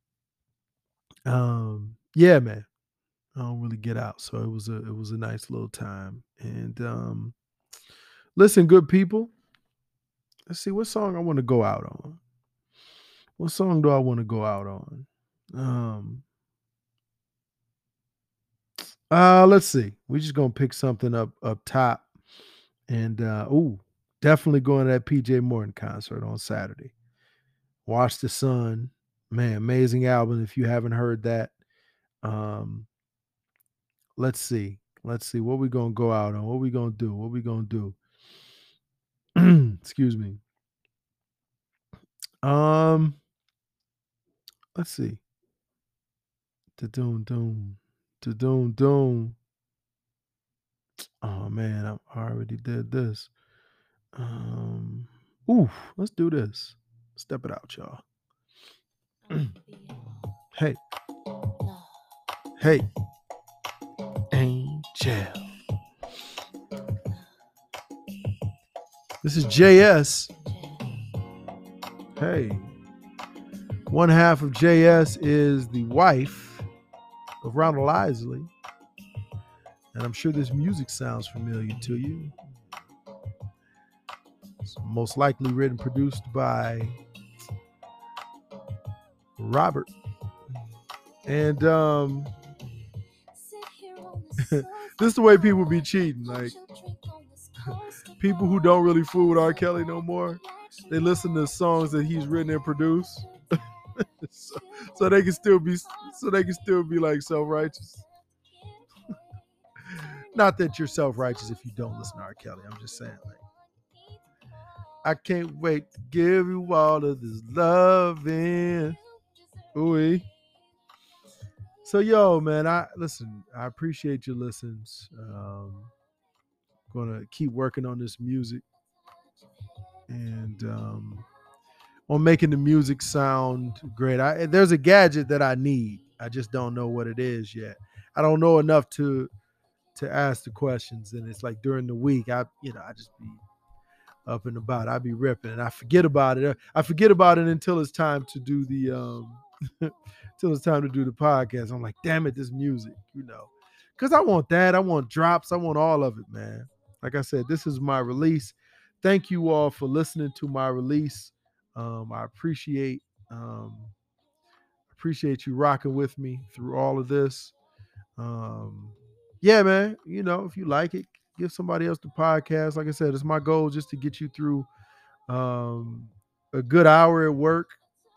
yeah, man. I don't really get out. So it was a nice little time. And listen, good people. Let's see what song I want to go out on. What song do I want to go out on? Let's see. We're just gonna pick something up top. And definitely going to that PJ Morton concert on Saturday. Watch the Sun. Man, amazing album. If you haven't heard that. Um, let's see. Let's see what we gonna go out on. What we gonna do? What we gonna do? Excuse me. Um, let's see. Da-doom doom. Da-doom doom. Oh man, I already did this. Um, ooh, let's do this. Step it out, y'all. Hey, hey, Angel. This is JS. Hey, one half of JS is the wife of Ronald Isley. And I'm sure this music sounds familiar to you. It's most likely written, produced by Robert. And this is the way people be cheating. Like, people who don't really fool with R. Kelly no more, they listen to songs that he's written and produced. so they can still be like self-righteous. Not that you're self-righteous if you don't listen to R. Kelly. I'm just saying, like, I can't wait to give you all of this loving. Ooh. So yo, man, I appreciate your listens. Gonna keep working on this music and on making the music sound great. There's a gadget that I need. I just don't know what it is yet. I don't know enough to ask the questions, and it's like during the week, I just be up and about. I be ripping, and I forget about it. I forget about it until it's time to do the until it's time to do the podcast. I'm like, damn it, this music, because I want that. I want drops. I want all of it, man. Like I said, this is my release. Thank you all for listening to my release. I appreciate you rocking with me through all of this. Yeah, man. If you like it, give somebody else the podcast. Like I said, it's my goal just to get you through a good hour at work,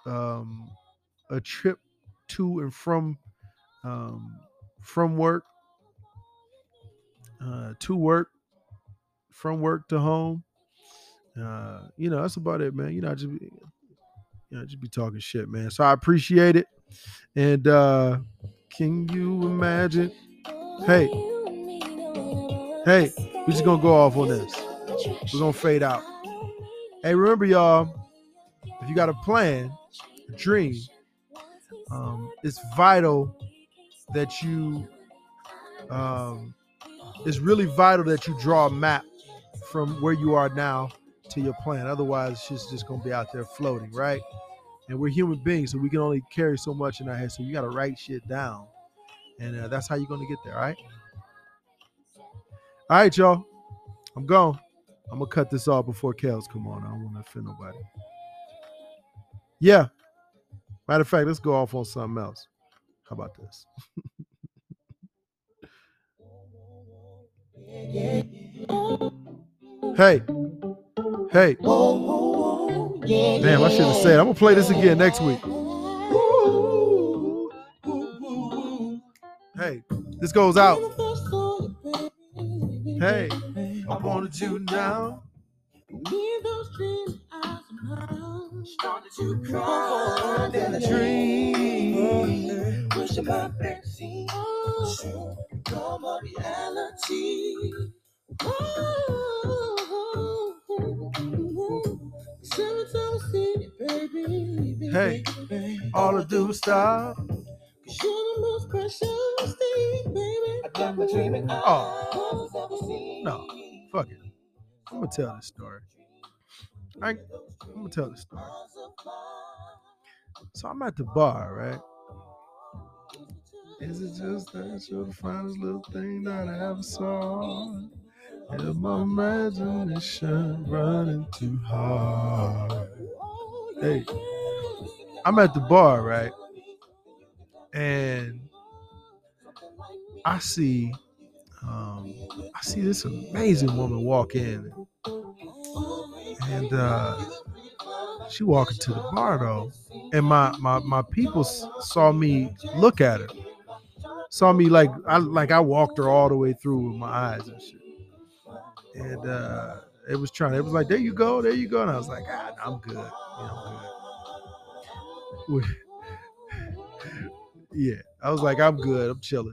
a trip to and from work, to work, from work to home. That's about it, man. Just be talking shit, man. So I appreciate it. And can you imagine? Hey, Hey, we're just gonna go off on this. We're gonna fade out. Hey, remember, y'all, if you got a plan, a dream, it's vital that you it's really vital that you draw a map from where you are now to your plan. Otherwise, it's just gonna be out there floating, right? And we're human beings, so we can only carry so much in our head. So you gotta write shit down, and that's how you're gonna get there. All right. All right, y'all. I'm gone. I'm gonna cut this off before Kels come on. I don't want to offend nobody. Yeah. Matter of fact, let's go off on something else. How about this? Hey. Hey. Damn, I should have said. I'm gonna play this again next week. Hey, this goes out. Hey, I wanted you now. Started to cry in a dream. Wishing my fantasy soon become a reality. Hey, all I do is stop. Cause you're the most precious thing, baby. I got my dreaming. Oh, no, fuck it. I'm gonna tell this story. I'm gonna tell this story. So I'm at the bar, right? Is it just that you're the finest little thing that I ever saw? Is my imagination running too hard? Hey, I'm at the bar, right? And I see this amazing woman walk in, and she walked into the bar though, and my people saw me look at her, saw me like I walked her all the way through with my eyes and shit, and it was like, there you go, and I was like, I'm good, I'm good. Yeah, I was like, I'm good, I'm chilling,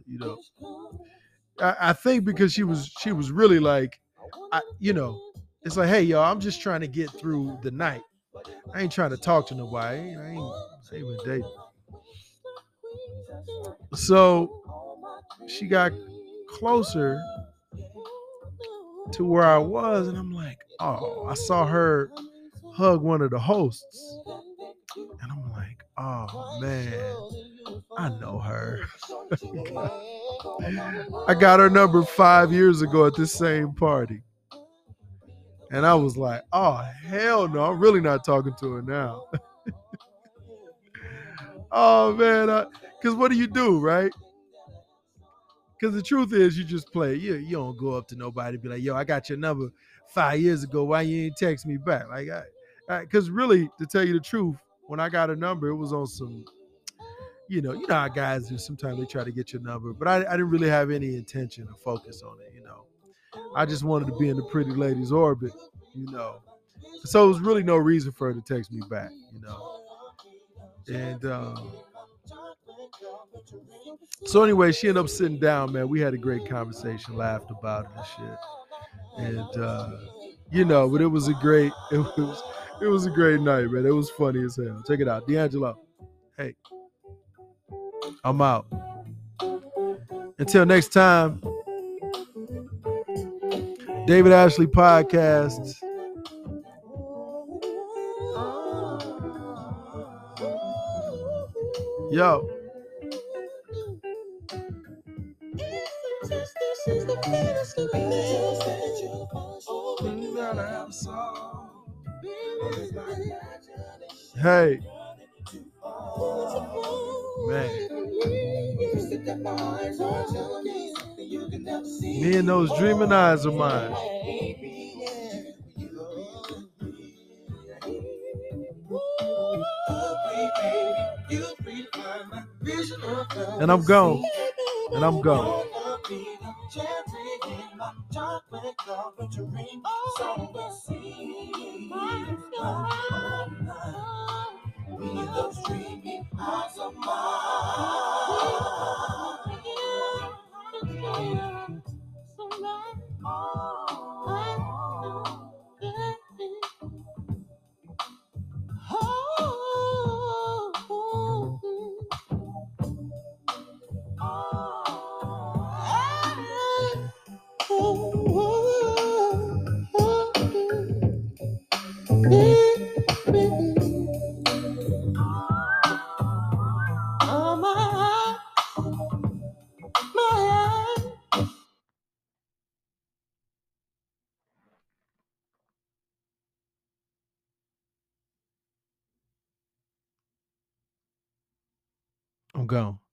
I think because she was really like, it's like, hey y'all, I'm just trying to get through the night. I ain't trying to talk to nobody. I ain't even dating. So she got closer to where I was, and I'm like, oh, I saw her hug one of the hosts, and I'm like, oh man, I know her. I got her number 5 years ago at this same party. And I was like, oh, hell no, I'm really not talking to her now. Oh, man, because what do you do, right? Because the truth is, you just play. You don't go up to nobody and be like, yo, I got your number 5 years ago. Why you ain't text me back? Like, because really, to tell you the truth, when I got a number, it was on some, you know how guys do. Sometimes they try to get your number, but I didn't really have any intention or focus on it, I just wanted to be in the pretty lady's orbit, So there was really no reason for her to text me back, And so anyway, she ended up sitting down, man. We had a great conversation, laughed about it and shit. And but it was a great night, man. It was funny as hell. Check it out. D'Angelo. Hey. I'm out. Until next time. David Ashley Podcast. Yo. Hey. Man. Me and those dreaming eyes of mine. And I'm gone. Those dreamy eyes of mine. I'm gone.